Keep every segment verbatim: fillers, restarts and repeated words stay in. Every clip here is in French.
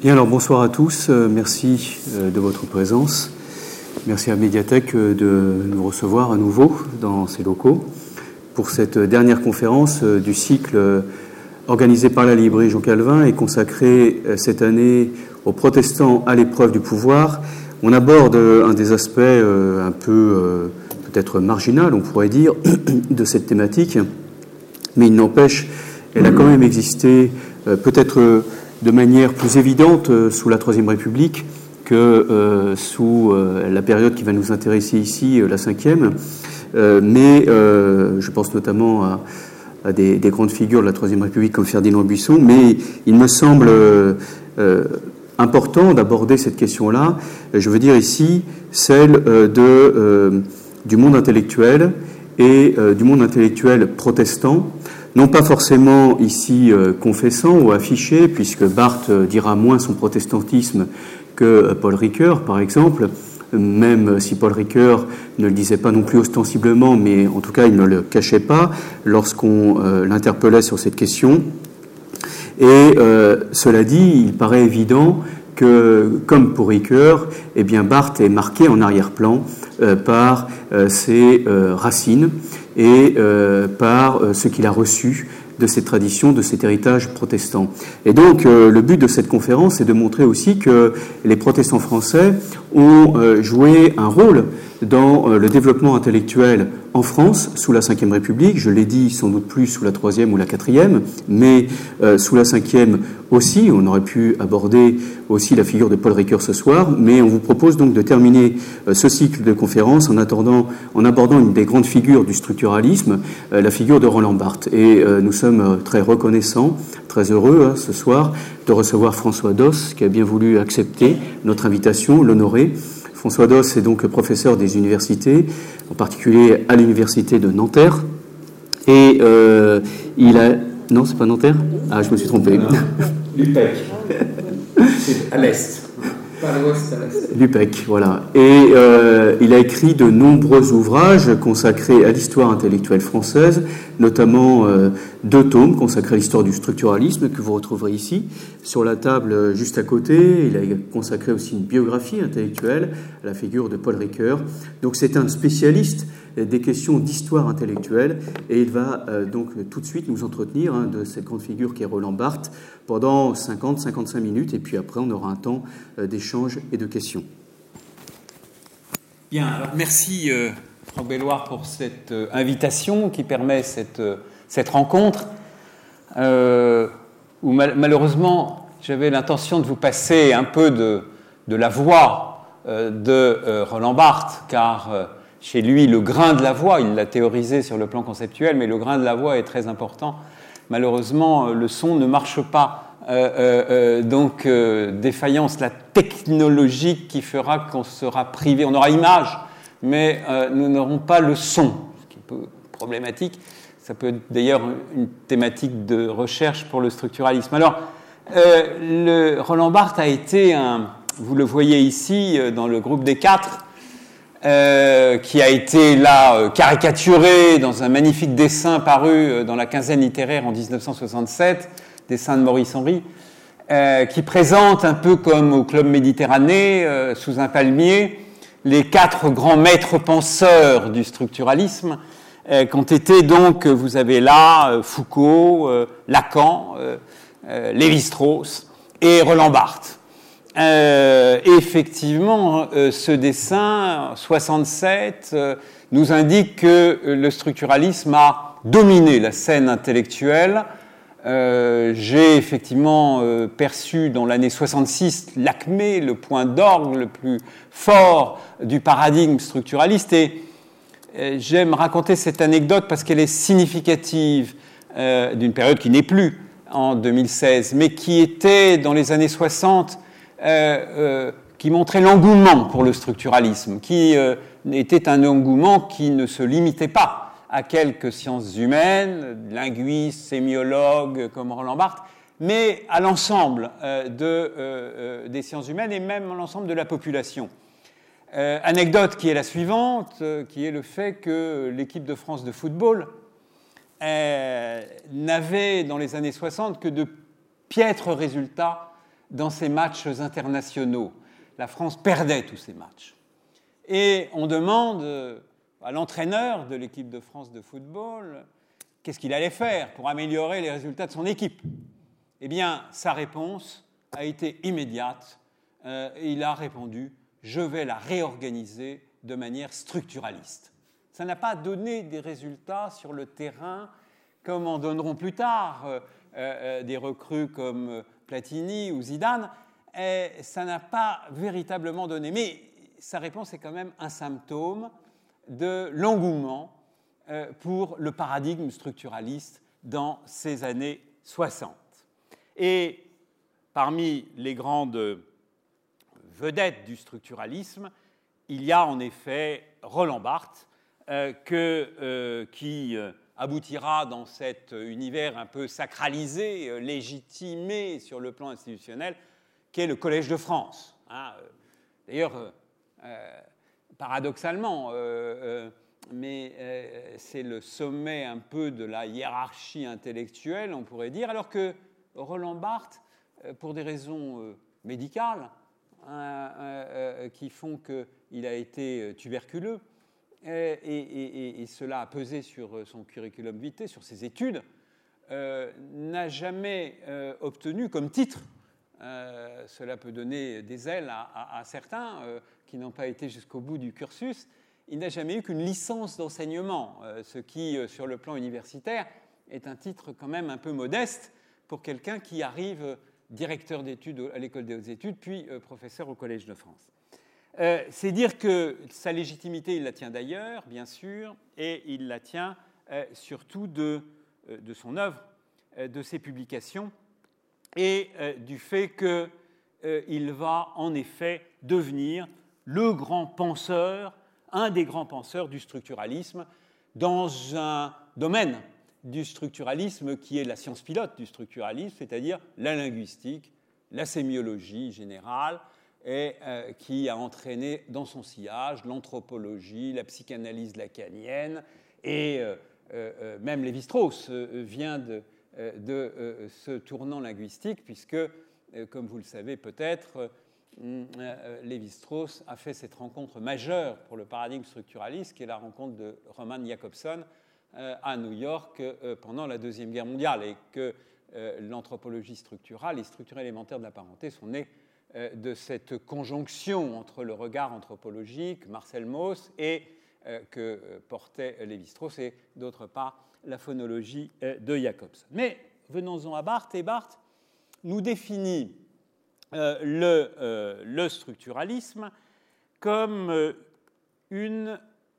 Bien, alors bonsoir à tous, euh, merci euh, de votre présence. Merci à Médiathèque euh, de nous recevoir à nouveau dans ces locaux pour cette dernière conférence euh, du cycle euh, organisé par la librairie Jean Calvin et consacrée euh, cette année aux protestants à l'épreuve du pouvoir. On aborde euh, un des aspects euh, un peu euh, peut-être marginal, on pourrait dire, de cette thématique, mais il n'empêche, elle a quand même existé euh, peut-être euh, de manière plus évidente euh, sous la Troisième République que euh, sous euh, la période qui va nous intéresser ici, euh, la Cinquième. Euh, mais euh, je pense notamment à, à des, des grandes figures de la Troisième République comme Ferdinand Buisson. Mais il me semble euh, euh, important d'aborder cette question-là. Je veux dire ici celle euh, de, euh, du monde intellectuel et euh, du monde intellectuel protestant. Non pas forcément ici euh, confessant ou affiché, puisque Barthes euh, dira moins son protestantisme que euh, Paul Ricoeur, par exemple, même si Paul Ricoeur ne le disait pas non plus ostensiblement, mais en tout cas il ne le cachait pas lorsqu'on euh, l'interpellait sur cette question. Et euh, cela dit, il paraît évident que, comme pour Ricoeur, eh bien Barthes est marqué en arrière-plan euh, par euh, ses euh, racines et euh, par euh, ce qu'il a reçu de cette tradition, de cet héritage protestant. Et donc, euh, le but de cette conférence est de montrer aussi que les protestants français ont euh, joué un rôle dans euh, le développement intellectuel en France, sous la Cinquième République. Je l'ai dit, sans doute plus sous la Troisième ou la Quatrième, mais euh, sous la Cinquième aussi. On aurait pu aborder aussi la figure de Paul Ricoeur ce soir, mais on vous propose donc de terminer euh, ce cycle de conférences en, attendant, en abordant une des grandes figures du structuralisme, euh, la figure de Roland Barthes. Et euh, nous sommes très reconnaissants, très heureux hein, ce soir de recevoir François Doss, qui a bien voulu accepter notre invitation, l'honorer. François Doss est donc professeur des universités, en particulier à l'université de Nanterre. Et euh, il a... Non, c'est pas Nanterre ? Ah, je me suis trompé. L'U P E C. C'est à l'est. Pas à l'ouest, à l'est. L'U P E C, voilà. Et euh, il a écrit de nombreux ouvrages consacrés à l'histoire intellectuelle française, notamment euh, deux tomes consacrés à l'histoire du structuralisme que vous retrouverez ici, sur la table juste à côté. Il a consacré aussi une biographie intellectuelle à la figure de Paul Ricoeur. Donc c'est un spécialiste des questions d'histoire intellectuelle et il va euh, donc tout de suite nous entretenir hein, de cette grande figure qui est Roland Barthes pendant cinquante à cinquante-cinq minutes et puis après on aura un temps euh, d'échange et de questions. Bien, alors merci euh, Franck Belloir pour cette euh, invitation qui permet cette, euh, cette rencontre euh, où mal- malheureusement j'avais l'intention de vous passer un peu de, de la voix euh, de euh, Roland Barthes car euh, chez lui, le grain de la voix, il l'a théorisé sur le plan conceptuel, mais le grain de la voix est très important. Malheureusement, le son ne marche pas. Euh, euh, euh, donc, euh, défaillance la technologique qui fera qu'on sera privé. On aura image, mais euh, nous n'aurons pas le son, ce qui est un peu problématique. Ça peut être d'ailleurs une thématique de recherche pour le structuralisme. Alors, euh, le Roland Barthes a été, un, vous le voyez ici, dans le groupe des quatre, Euh, qui a été là euh, caricaturé dans un magnifique dessin paru euh, dans la quinzaine littéraire en dix-neuf cent soixante-sept, dessin de Maurice Henry, euh, qui présente un peu comme au Club Méditerranée, euh, sous un palmier, les quatre grands maîtres penseurs du structuralisme, euh, qui ont été donc, vous avez là, euh, Foucault, euh, Lacan, euh, euh, Lévi-Strauss et Roland Barthes. Euh, effectivement, euh, ce dessin, soixante-sept, euh, nous indique que euh, le structuralisme a dominé la scène intellectuelle. Euh, j'ai effectivement euh, perçu dans l'année soixante-six l'acmé, le point d'orgue le plus fort du paradigme structuraliste. Et euh, j'aime raconter cette anecdote parce qu'elle est significative euh, d'une période qui n'est plus en deux mille seize, mais qui était dans les années soixante, Euh, euh, qui montrait l'engouement pour le structuralisme, qui euh, était un engouement qui ne se limitait pas à quelques sciences humaines, linguistes, sémiologues comme Roland Barthes, mais à l'ensemble euh, de, euh, euh, des sciences humaines et même à l'ensemble de la population. Euh, anecdote qui est la suivante, euh, qui est le fait que l'équipe de France de football euh, n'avait dans les années soixante que de piètres résultats dans ses matchs internationaux. La France perdait tous ses matchs. Et on demande à l'entraîneur de l'équipe de France de football qu'est-ce qu'il allait faire pour améliorer les résultats de son équipe. Eh bien, sa réponse a été immédiate. Euh, il a répondu « Je vais la réorganiser de manière structuraliste ». Ça n'a pas donné des résultats sur le terrain comme en donneront plus tard euh, euh, des recrues comme Platini ou Zidane. Et ça n'a pas véritablement donné. Mais sa réponse est quand même un symptôme de l'engouement euh, pour le paradigme structuraliste dans ces années soixante. Et parmi les grandes vedettes du structuralisme, il y a en effet Roland Barthes, euh, que, euh, qui euh, aboutira dans cet univers un peu sacralisé, euh, légitimé sur le plan institutionnel, qu'est le Collège de France. Hein. D'ailleurs, euh, paradoxalement, euh, euh, mais euh, c'est le sommet un peu de la hiérarchie intellectuelle, on pourrait dire, alors que Roland Barthes, euh, pour des raisons euh, médicales, hein, euh, euh, qui font qu'il a été tuberculeux, et, et, et, et cela a pesé sur son curriculum vitae, sur ses études, euh, n'a jamais euh, obtenu comme titre. Euh, cela peut donner des ailes à, à, à certains euh, qui n'ont pas été jusqu'au bout du cursus. Il n'a jamais eu qu'une licence d'enseignement, euh, ce qui, euh, sur le plan universitaire, est un titre quand même un peu modeste pour quelqu'un qui arrive euh, directeur d'études à l'École des hautes études, puis euh, professeur au Collège de France. Euh, c'est dire que sa légitimité, il la tient d'ailleurs, bien sûr, et il la tient euh, surtout de, euh, de son œuvre, euh, de ses publications, et euh, du fait qu'il euh, va en effet devenir le grand penseur, un des grands penseurs du structuralisme, dans un domaine du structuralisme qui est la science pilote du structuralisme, c'est-à-dire la linguistique, la sémiologie générale, et euh, qui a entraîné dans son sillage l'anthropologie, la psychanalyse lacanienne, et euh, euh, même Lévi-Strauss euh, vient de de euh, ce tournant linguistique, puisque, euh, comme vous le savez peut-être, euh, Lévi-Strauss a fait cette rencontre majeure pour le paradigme structuraliste, qui est la rencontre de Roman Jakobson euh, à New York euh, pendant la Deuxième Guerre mondiale, et que euh, l'anthropologie structurale, les structures élémentaires de la parenté sont nées euh, de cette conjonction entre le regard anthropologique, Marcel Mauss, et euh, que portait Lévi-Strauss, et d'autre part la phonologie de Jakobson. Mais venons-en à Barthes, et Barthes nous définit euh, le, euh, le structuralisme comme euh, une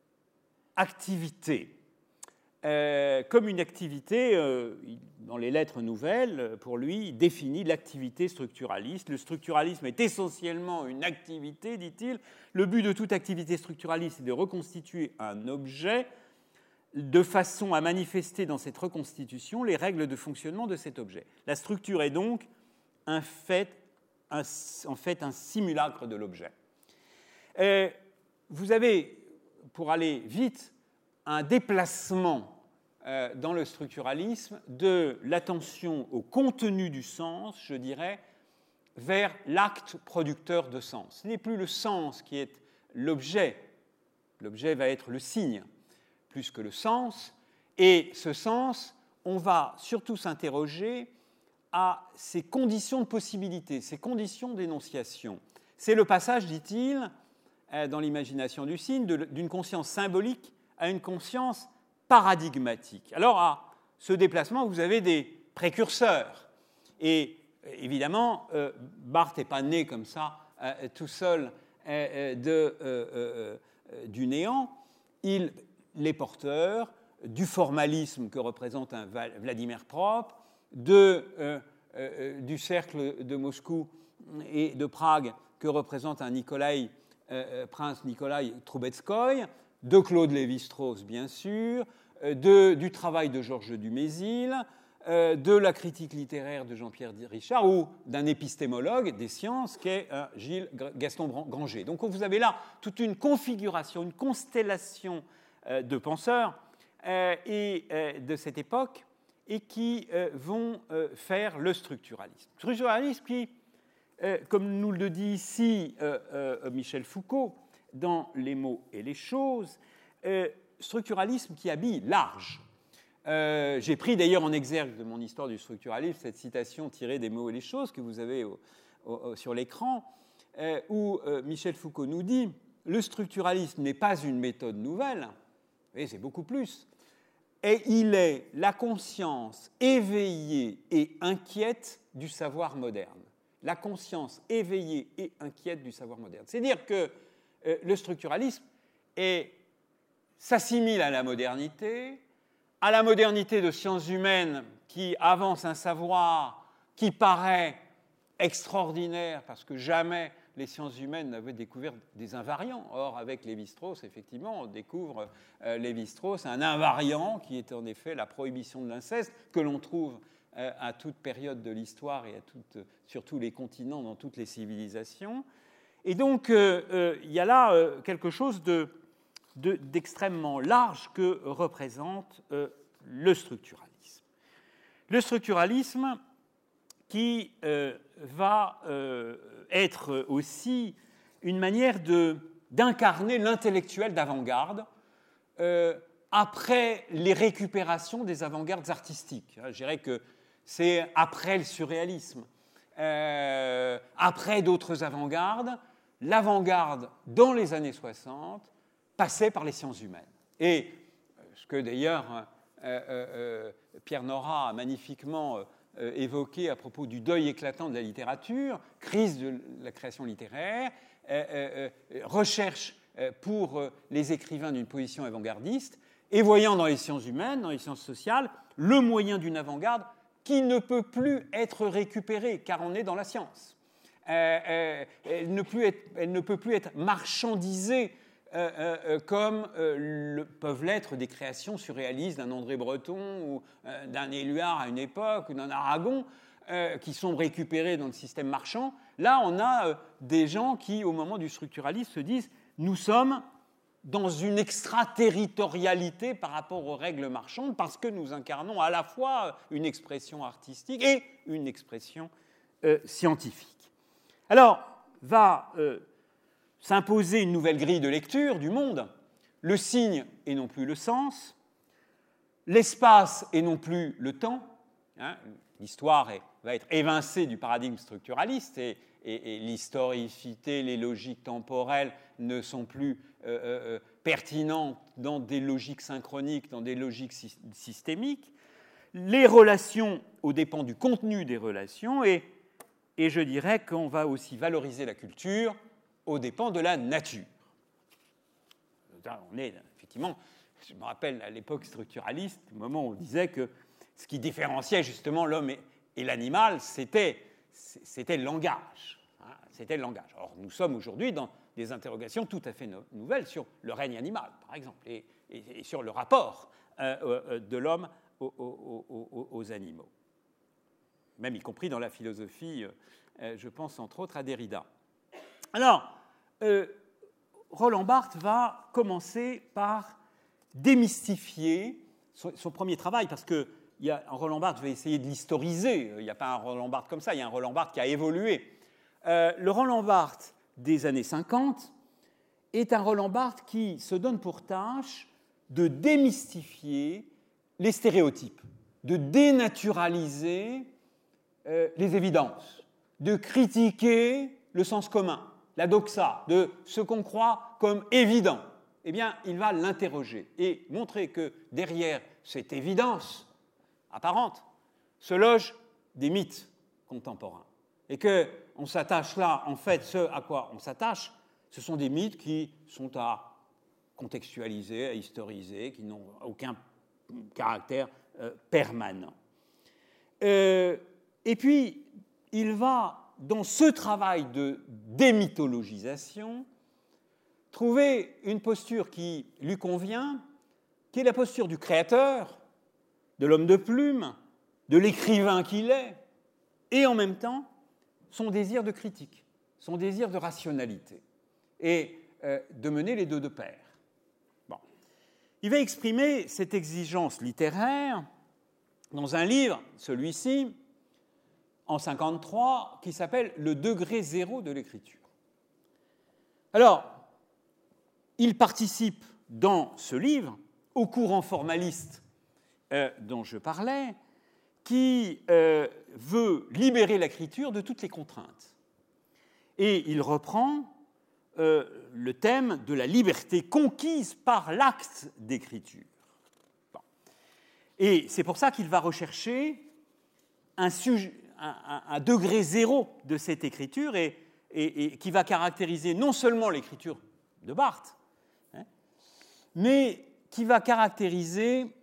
activité. Euh, comme une activité, euh, dans les lettres nouvelles, pour lui, il définit l'activité structuraliste. Le structuralisme est essentiellement une activité, dit-il. Le but de toute activité structuraliste est de reconstituer un objet de façon à manifester dans cette reconstitution les règles de fonctionnement de cet objet. La structure est donc un fait, un, en fait un simulacre de l'objet. Et vous avez, pour aller vite, un déplacement euh, dans le structuralisme de l'attention au contenu du sens, je dirais, vers l'acte producteur de sens. Ce n'est plus le sens qui est l'objet, l'objet va être le signe, plus que le sens, et ce sens, on va surtout s'interroger à ses conditions de possibilité, ses conditions d'énonciation. C'est le passage, dit-il, dans l'imagination du signe, d'une conscience symbolique à une conscience paradigmatique. Alors, à ce déplacement, vous avez des précurseurs. Et évidemment, euh, Barthes n'est pas né comme ça, euh, tout seul, euh, de, euh, euh, euh, du néant. Il les porteurs du formalisme que représente un Vladimir Propp, de, euh, euh, du cercle de Moscou et de Prague que représente un Nikolai, euh, prince Nikolai Troubetskoï, de Claude Lévi-Strauss, bien sûr, de, du travail de Georges Dumézil, euh, de la critique littéraire de Jean-Pierre Richard ou d'un épistémologue des sciences qu'est euh, Gilles Gaston Granger. Donc vous avez là toute une configuration, une constellation de penseurs euh, et, euh, de cette époque et qui euh, vont euh, faire le structuralisme. Le structuralisme qui euh, comme nous le dit ici euh, euh, Michel Foucault, dans Les mots et les choses, euh, structuralisme qui habille large. Euh, j'ai pris d'ailleurs en exergue de mon histoire du structuralisme cette citation tirée des mots et les choses que vous avez au, au, sur l'écran, euh, où euh, Michel Foucault nous dit « Le structuralisme n'est pas une méthode nouvelle, et c'est beaucoup plus, et il est la conscience éveillée et inquiète du savoir moderne. » La conscience éveillée et inquiète du savoir moderne. C'est-à-dire que euh, le structuralisme est, s'assimile à la modernité, à la modernité de sciences humaines qui avance un savoir qui paraît extraordinaire parce que jamais les sciences humaines n'avaient découvert des invariants. Or, avec Lévi-Strauss, effectivement, on découvre euh, Lévi-Strauss un invariant qui est en effet la prohibition de l'inceste que l'on trouve euh, à toute période de l'histoire et à toute, sur tous les continents, dans toutes les civilisations. Et donc, euh, euh, il y a là euh, quelque chose de... De, d'extrêmement large que représente euh, le structuralisme. Le structuralisme qui euh, va euh, être aussi une manière de, d'incarner l'intellectuel d'avant-garde euh, après les récupérations des avant-gardes artistiques. Je dirais que c'est après le surréalisme, euh, après d'autres avant-gardes, l'avant-garde dans les années soixante passait par les sciences humaines. Et ce que d'ailleurs euh, euh, Pierre Nora a magnifiquement euh, évoqué à propos du deuil éclatant de la littérature, crise de la création littéraire, euh, euh, recherche euh, pour euh, les écrivains d'une position avant-gardiste, et voyant dans les sciences humaines, dans les sciences sociales, le moyen d'une avant-garde qui ne peut plus être récupérée, car on est dans la science. Euh, euh, elle, ne plus être, elle ne peut plus être marchandisée Euh, euh, comme euh, le, peuvent l'être des créations surréalistes d'un André Breton ou euh, d'un Éluard à une époque ou d'un Aragon euh, qui sont récupérés dans le système marchand. Là, on a euh, des gens qui, au moment du structuralisme, se disent « nous sommes dans une extraterritorialité par rapport aux règles marchandes parce que nous incarnons à la fois une expression artistique et une expression euh, scientifique ». Alors, va... Euh, s'imposer une nouvelle grille de lecture du monde, le signe et non plus le sens, l'espace et non plus le temps. Hein, l'histoire est, va être évincée du paradigme structuraliste et, et, et l'historicité, les logiques temporelles ne sont plus euh, euh, pertinentes dans des logiques synchroniques, dans des logiques sy- systémiques. Les relations aux dépens du contenu des relations et, et je dirais qu'on va aussi valoriser la culture aux dépens de la nature. On est, effectivement, je me rappelle à l'époque structuraliste, au moment où on disait que ce qui différenciait justement l'homme et, et l'animal, c'était, c'était le langage. Hein, c'était le langage. Or, nous sommes aujourd'hui dans des interrogations tout à fait no- nouvelles sur le règne animal, par exemple, et, et, et sur le rapport euh, euh, de l'homme aux, aux, aux, aux animaux. Même y compris dans la philosophie, euh, je pense entre autres à Derrida. Alors, euh, Roland Barthes va commencer par démystifier son, son premier travail, parce que il y a, Roland Barthes va essayer de l'historiser. Il n'y a pas un Roland Barthes comme ça, il y a un Roland Barthes qui a évolué. Euh, le Roland Barthes des années cinquante est un Roland Barthes qui se donne pour tâche de démystifier les stéréotypes, de dénaturaliser euh, les évidences, de critiquer le sens commun, la doxa, de ce qu'on croit comme évident. Eh bien, il va l'interroger et montrer que derrière cette évidence apparente se logent des mythes contemporains. Et qu'on s'attache là, en fait, ce à quoi on s'attache, ce sont des mythes qui sont à contextualiser, à historiser, qui n'ont aucun caractère euh, permanent. Euh, et puis, il va, dans ce travail de démythologisation, trouver une posture qui lui convient, qui est la posture du créateur, de l'homme de plume, de l'écrivain qu'il est, et en même temps, son désir de critique, son désir de rationalité, et euh, de mener les deux de pair. Bon. Il va exprimer cette exigence littéraire dans un livre, celui-ci, en cinquante-trois, qui s'appelle « Le degré zéro de l'écriture ». Alors, il participe dans ce livre au courant formaliste euh, dont je parlais, qui euh, veut libérer l'écriture de toutes les contraintes. Et il reprend euh, le thème de la liberté conquise par l'acte d'écriture. Bon. Et c'est pour ça qu'il va rechercher un, sujet, un, un, un degré zéro de cette écriture et, et, et qui va caractériser non seulement l'écriture de Barthes, hein, mais qui va caractériser,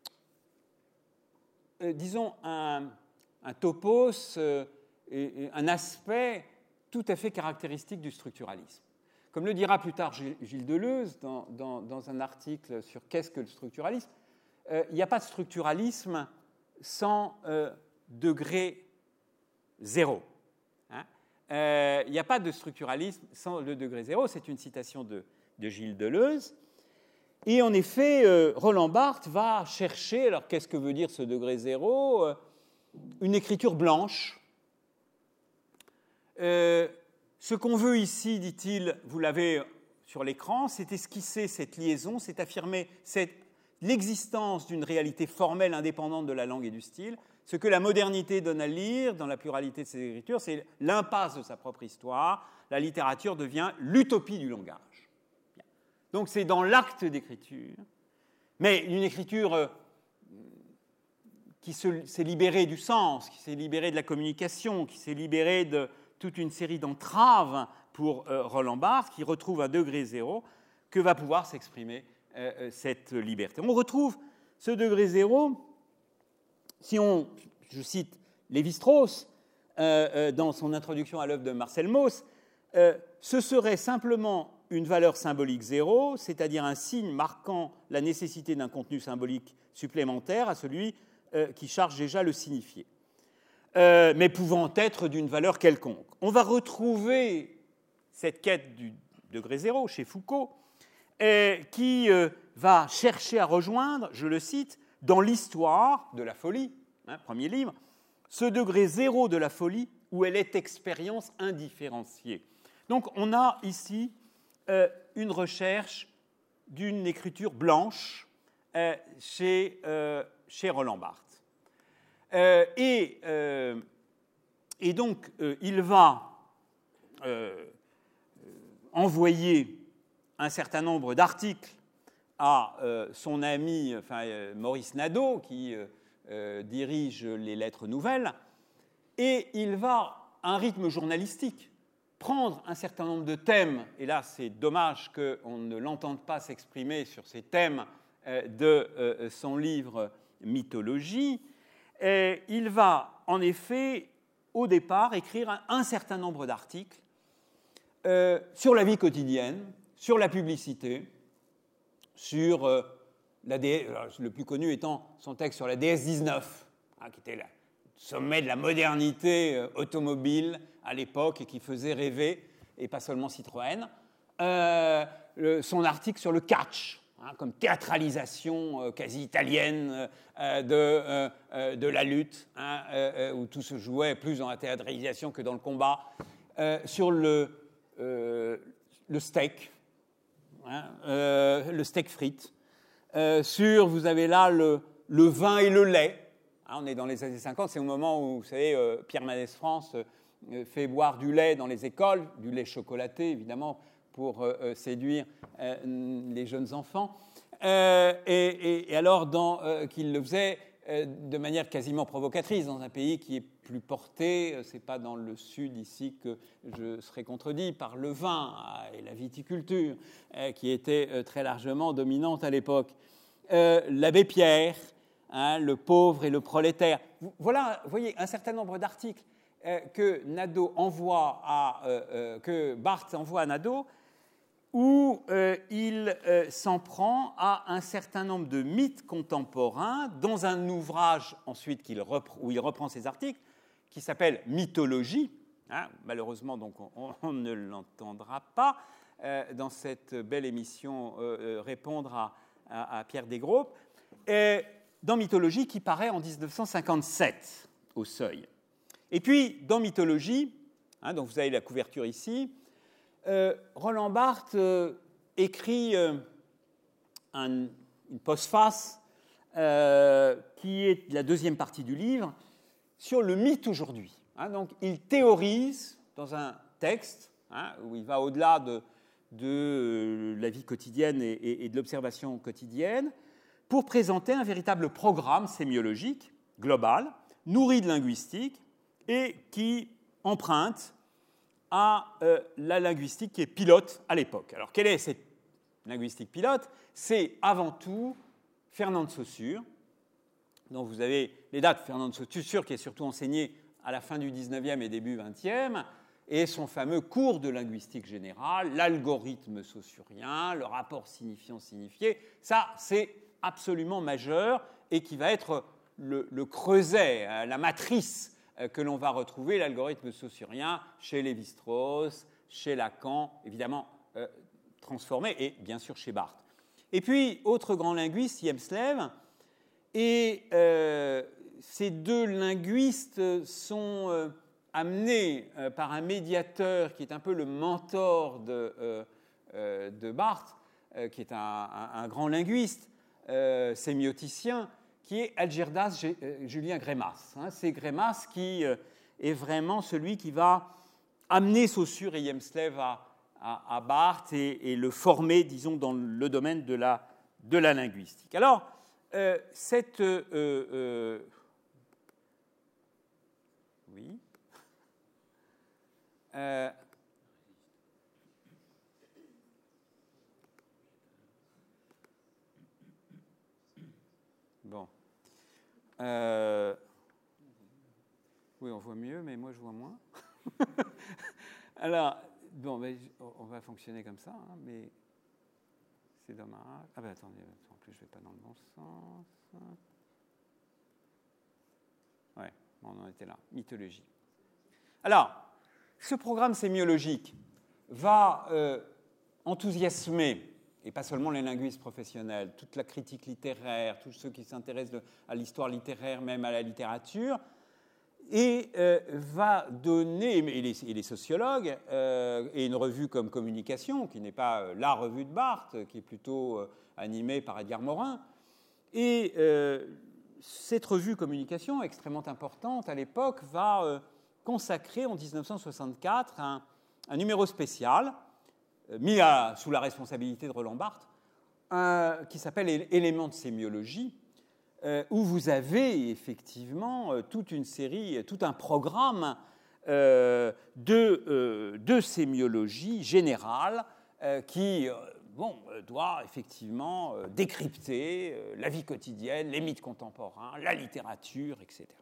euh, disons, un, un topos, euh, et, et un aspect tout à fait caractéristique du structuralisme. Comme le dira plus tard Gilles Deleuze dans, dans, dans un article sur qu'est-ce que le structuralisme, euh, il n'y a pas de structuralisme sans euh, degré zéro. Hein. Euh, il n'y a pas de structuralisme sans le degré zéro. C'est une citation de, de Gilles Deleuze. Et en effet, euh, Roland Barthes va chercher, alors qu'est-ce que veut dire ce degré zéro ? euh, Une écriture blanche. Euh, ce qu'on veut ici, dit-il, vous l'avez sur l'écran, c'est esquisser cette liaison, c'est affirmer cette, l'existence d'une réalité formelle indépendante de la langue et du style. Ce que la modernité donne à lire dans la pluralité de ses écritures, c'est l'impasse de sa propre histoire. La littérature devient l'utopie du langage. Bien. Donc c'est dans l'acte d'écriture, mais une écriture euh, qui se, s'est libérée du sens, qui s'est libérée de la communication, qui s'est libérée de toute une série d'entraves pour euh, Roland Barthes, qui retrouve un degré zéro, que va pouvoir s'exprimer euh, cette liberté. On retrouve ce degré zéro, si on, je cite Lévi-Strauss, euh, euh, dans son introduction à l'œuvre de Marcel Mauss, euh, ce serait simplement une valeur symbolique zéro, c'est-à-dire un signe marquant la nécessité d'un contenu symbolique supplémentaire à celui euh, qui charge déjà le signifié. Euh, mais pouvant être d'une valeur quelconque. On va retrouver cette quête du degré zéro chez Foucault, euh, qui euh, va chercher à rejoindre, je le cite, dans l'histoire de la folie, hein, premier livre, ce degré zéro de la folie où elle est expérience indifférenciée. Donc on a ici euh, une recherche d'une écriture blanche euh, chez, euh, chez Roland Barthes. Euh, et, euh, et donc, euh, il va euh, envoyer un certain nombre d'articles à euh, son ami enfin, euh, Maurice Nadeau, qui euh, euh, dirige les Lettres Nouvelles, et il va, à un rythme journalistique, prendre un certain nombre de thèmes, et là, c'est dommage qu'on ne l'entende pas s'exprimer sur ces thèmes euh, de euh, son livre « Mythologie », et il va, en effet, au départ, écrire un, un certain nombre d'articles euh, sur la vie quotidienne, sur la publicité, sur euh, la D S, le plus connu étant son texte sur la D S dix-neuf, hein, qui était le sommet de la modernité euh, automobile à l'époque et qui faisait rêver, et pas seulement Citroën. Euh, le, son article sur le catch, hein, comme théâtralisation euh, quasi italienne euh, de, euh, euh, de la lutte, hein, euh, où tout se jouait plus dans la théâtralisation que dans le combat, euh, sur le, euh, le steak, hein, euh, le steak frites, euh, sur, vous avez là, le, le vin et le lait. Hein, on est dans les années cinquante, c'est au moment où, vous savez, euh, Pierre Mendès France euh, fait boire du lait dans les écoles, du lait chocolaté, évidemment, pour euh, séduire euh, les jeunes enfants. Euh, et, et, et alors dans, euh, qu'il le faisait euh, de manière quasiment provocatrice dans un pays qui est plus porté, c'est pas dans le sud ici que je serai contredit, par le vin et la viticulture, euh, qui était euh, très largement dominante à l'époque. Euh, l'abbé Pierre, hein, le pauvre et le prolétaire. Voilà, vous voyez, un certain nombre d'articles euh, que Nadeau envoie à, euh, euh, que Barthes envoie à Nadeau, où euh, il euh, s'en prend à un certain nombre de mythes contemporains dans un ouvrage ensuite qu'il repr- où il reprend ses articles, qui s'appelle « Mythologie ». Hein, malheureusement, donc, on, on ne l'entendra pas euh, dans cette belle émission euh, euh, répondre à, à, à Pierre Desgros. Et dans « Mythologie » qui paraît en dix-neuf cent cinquante-sept au Seuil. Et puis, dans Mythologie, hein, donc vous avez la couverture ici, euh, Roland Barthes euh, écrit euh, un, une postface euh, qui est la deuxième partie du livre sur le mythe aujourd'hui. Hein, donc, il théorise dans un texte hein, où il va au-delà de, de la vie quotidienne et, et, et de l'observation quotidienne pour présenter un véritable programme sémiologique global, nourri de linguistique et qui emprunte à euh, la linguistique qui est pilote à l'époque. Alors, quelle est cette linguistique pilote? C'est avant tout Fernand de Saussure, dont vous avez les dates. Fernand de Saussure, qui est surtout enseigné à la fin du dix-neuvième et début vingtième, et son fameux cours de linguistique générale, l'algorithme saussurien, le rapport signifiant-signifié. Ça, c'est absolument majeur et qui va être le, le creuset, la matrice que l'on va retrouver, l'algorithme saussurien, chez Lévi-Strauss, chez Lacan, évidemment euh, transformé, et bien sûr chez Barthes. Et puis, autre grand linguiste, Jemslev, et euh, ces deux linguistes sont euh, amenés euh, par un médiateur qui est un peu le mentor de, euh, euh, de Barthes, euh, qui est un, un, un grand linguiste, euh, sémioticien, qui est Algirdas Julien Grémas. Hein, c'est Grémas qui euh, est vraiment celui qui va amener Saussure et Jemslev à, à, à Barthes et, et le former, disons, dans le domaine de la, de la linguistique. Alors, euh, cette... Euh, euh, oui. Euh, bon. Euh, oui, on voit mieux, mais moi je vois moins. Alors, bon, ben, on va fonctionner comme ça, hein, mais c'est dommage. Ah ben attendez, en plus je ne vais pas dans le bon sens. Ouais, on en était là. Mythologie. Alors, ce programme sémiologique va euh, enthousiasmer, et pas seulement les linguistes professionnels, toute la critique littéraire, tous ceux qui s'intéressent à l'histoire littéraire, même à la littérature, et euh, va donner, et les, et les sociologues, euh, et une revue comme Communication, qui n'est pas euh, la revue de Barthes, qui est plutôt euh, animée par Edgar Morin, et euh, cette revue Communication, extrêmement importante à l'époque, va euh, consacrer en dix-neuf cent soixante-quatre un, un numéro spécial, mis à, sous la responsabilité de Roland Barthes, euh, qui s'appelle Éléments de sémiologie, euh, où vous avez effectivement euh, toute une série, tout un programme euh, de, euh, de sémiologie générale euh, qui euh, bon, doit effectivement euh, décrypter euh, la vie quotidienne, les mythes contemporains, la littérature, et cetera.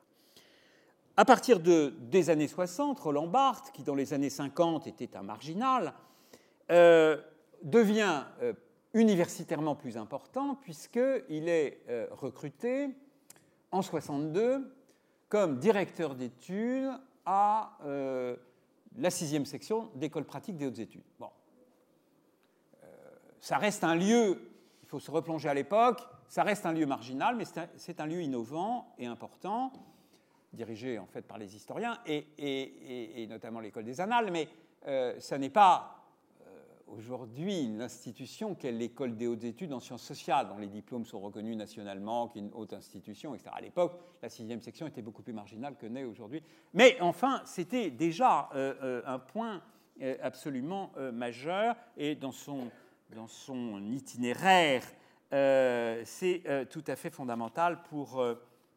À partir de, des années soixante, Roland Barthes, qui dans les années cinquante était un marginal, Euh, devient euh, universitairement plus important puisqu'il est euh, recruté en soixante-deux comme directeur d'études à euh, la sixième section d'École pratique des hautes études. Bon. Euh, ça reste un lieu, il faut se replonger à l'époque, ça reste un lieu marginal, mais c'est un, c'est un lieu innovant et important, dirigé en fait par les historiens et, et, et, et notamment l'École des Annales, mais euh, ça n'est pas aujourd'hui l'institution qu'est l'École des hautes études en sciences sociales, dont les diplômes sont reconnus nationalement, qui est une haute institution, et cetera. À l'époque, la sixième section était beaucoup plus marginale que n'est aujourd'hui. Mais enfin, c'était déjà euh, un point euh, absolument euh, majeur, et dans son, dans son itinéraire, euh, c'est euh, tout à fait fondamental pour, euh,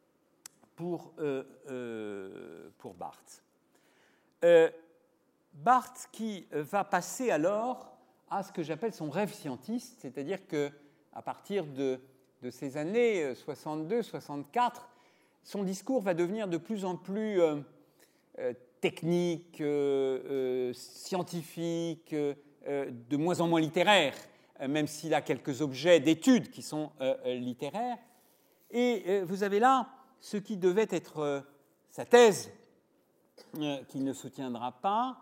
pour, euh, euh, pour Barthes. Euh, Barthes qui va passer alors à ce que j'appelle son rêve scientiste, c'est-à-dire qu'à partir de, de ces années soixante-deux soixante-quatre, son discours va devenir de plus en plus euh, euh, technique, euh, euh, scientifique, euh, de moins en moins littéraire, euh, même s'il a quelques objets d'études qui sont euh, littéraires. Et euh, vous avez là ce qui devait être euh, sa thèse, euh, qu'il ne soutiendra pas,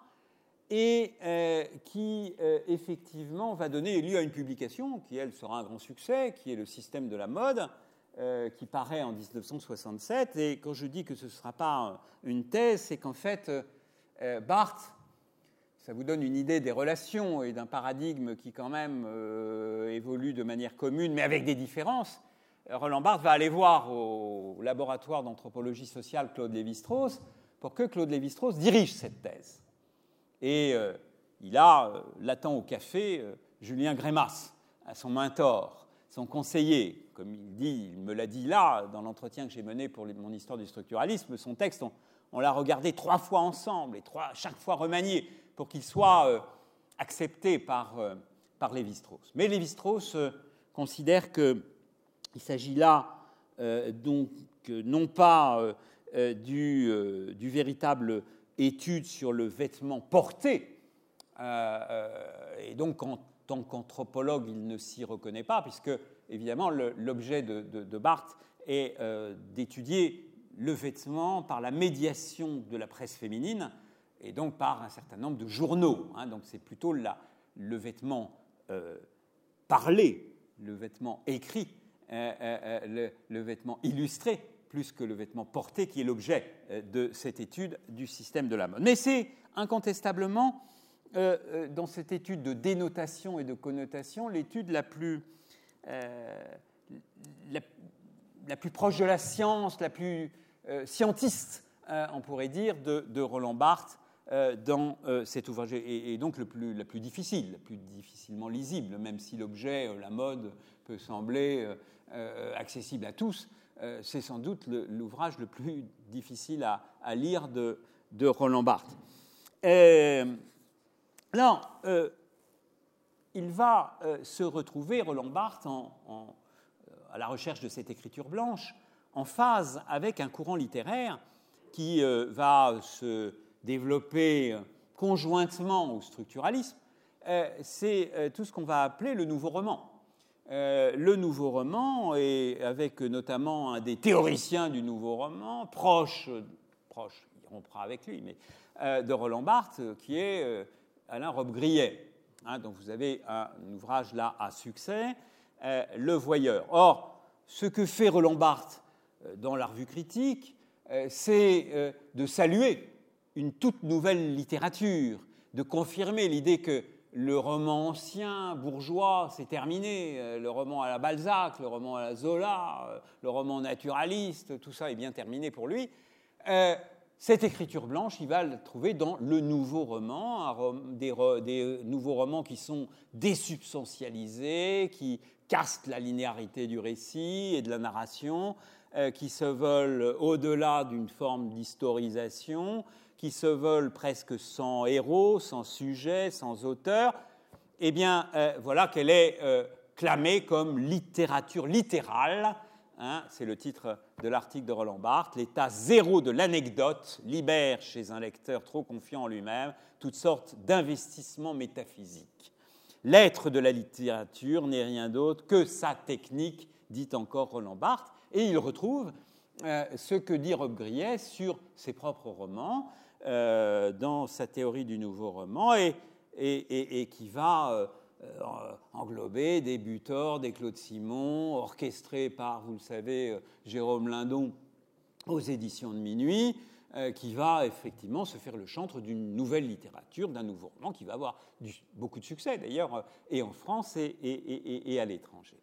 et euh, qui, euh, effectivement, va donner lieu à une publication qui, elle, sera un grand succès, qui est le système de la mode, euh, qui paraît en dix-neuf cent soixante-sept. Et quand je dis que ce ne sera pas une thèse, c'est qu'en fait, euh, Barthes, ça vous donne une idée des relations et d'un paradigme qui quand même euh, évolue de manière commune, mais avec des différences. Roland Barthes va aller voir au laboratoire d'anthropologie sociale Claude Lévi-Strauss pour que Claude Lévi-Strauss dirige cette thèse. Et euh, il a, euh, l'attend au café, euh, Julien Grémas, à son mentor, son conseiller. Comme il dit, il me l'a dit là, dans l'entretien que j'ai mené pour mon histoire du structuralisme, son texte, on, on l'a regardé trois fois ensemble, et trois, chaque fois remanié, pour qu'il soit euh, accepté par, euh, par Lévi-Strauss. Mais Lévi-Strauss euh, considère qu'il s'agit là euh, donc non pas euh, euh, du, euh, du véritable étude sur le vêtement porté, euh, euh, et donc en tant qu'anthropologue, il ne s'y reconnaît pas, puisque, évidemment, le, l'objet de, de, de Barthes est euh, d'étudier le vêtement par la médiation de la presse féminine, et donc par un certain nombre de journaux. Hein, donc c'est plutôt la, le vêtement euh, parlé, le vêtement écrit, euh, euh, le, le vêtement illustré, plus que le vêtement porté, qui est l'objet euh, de cette étude du système de la mode. Mais c'est incontestablement, euh, dans cette étude de dénotation et de connotation, l'étude la plus, euh, la, la plus proche de la science, la plus euh, scientiste, euh, on pourrait dire, de, de Roland Barthes, Euh, dans euh, cet ouvrage, et, et donc le plus, la plus difficile, la plus difficilement lisible, même si l'objet, euh, la mode, peut sembler euh, euh, accessible à tous, euh, c'est sans doute le, l'ouvrage le plus difficile à, à lire de, de Roland Barthes. Euh, alors, euh, il va euh, se retrouver, Roland Barthes, en, en, à la recherche de cette écriture blanche, en phase avec un courant littéraire qui euh, va se développé conjointement au structuralisme, euh, c'est euh, tout ce qu'on va appeler le nouveau roman. Euh, le nouveau roman, et avec notamment un des théoriciens du nouveau roman, proche, proche il rompra avec lui, mais euh, de Roland Barthes, qui est euh, Alain Robbe-Grillet. Hein, donc vous avez un, un ouvrage là à succès, euh, Le Voyeur. Or, ce que fait Roland Barthes euh, dans la revue critique, euh, c'est euh, de saluer une toute nouvelle littérature, de confirmer l'idée que le roman ancien, bourgeois, c'est terminé, le roman à la Balzac, le roman à la Zola, le roman naturaliste, tout ça est bien terminé pour lui. Euh, cette écriture blanche, il va la trouver dans le nouveau roman, un rom- des, re- des nouveaux romans qui sont désubstantialisés, qui cassent la linéarité du récit et de la narration, euh, qui se veulent au-delà d'une forme d'historisation, qui se veulent presque sans héros, sans sujet, sans auteur, eh bien, euh, voilà qu'elle est euh, clamée comme littérature littérale. Hein, c'est le titre de l'article de Roland Barthes. L'état zéro de l'anecdote libère chez un lecteur trop confiant en lui-même toutes sortes d'investissements métaphysiques. L'être de la littérature n'est rien d'autre que sa technique, dit encore Roland Barthes, et il retrouve euh, ce que dit Robbe-Grillet sur ses propres romans, Euh, dans sa théorie du nouveau roman, et, et, et, et qui va euh, euh, englober des Butor, des Claude Simon, orchestrés par, vous le savez, euh, Jérôme Lindon aux éditions de Minuit, euh, qui va effectivement se faire le chantre d'une nouvelle littérature, d'un nouveau roman qui va avoir du, beaucoup de succès d'ailleurs, euh, et en France et, et, et, et à l'étranger.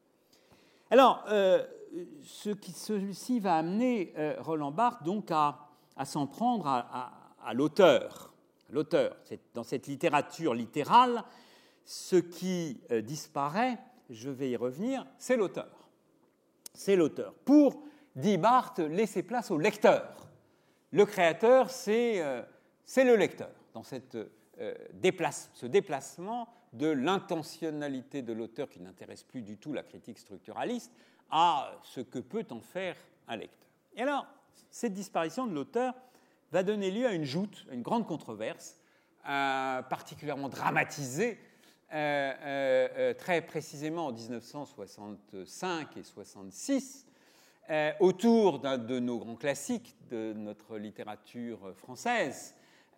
Alors, euh, ce qui, ceci va amener euh, Roland Barthes donc à, à s'en prendre à, à à l'auteur. L'auteur. C'est, dans cette littérature littérale, ce qui euh, disparaît, je vais y revenir, c'est l'auteur. C'est l'auteur. Pour, dit Barthes, laisser place au lecteur. Le créateur, c'est, euh, c'est le lecteur, dans cette, euh, déplace, ce déplacement de l'intentionnalité de l'auteur qui n'intéresse plus du tout la critique structuraliste à ce que peut en faire un lecteur. Et alors, cette disparition de l'auteur va donner lieu à une joute, à une grande controverse, euh, particulièrement dramatisée, euh, euh, euh, très précisément en dix-neuf cent soixante-cinq et soixante-six, euh, autour d'un de nos grands classiques de notre littérature française,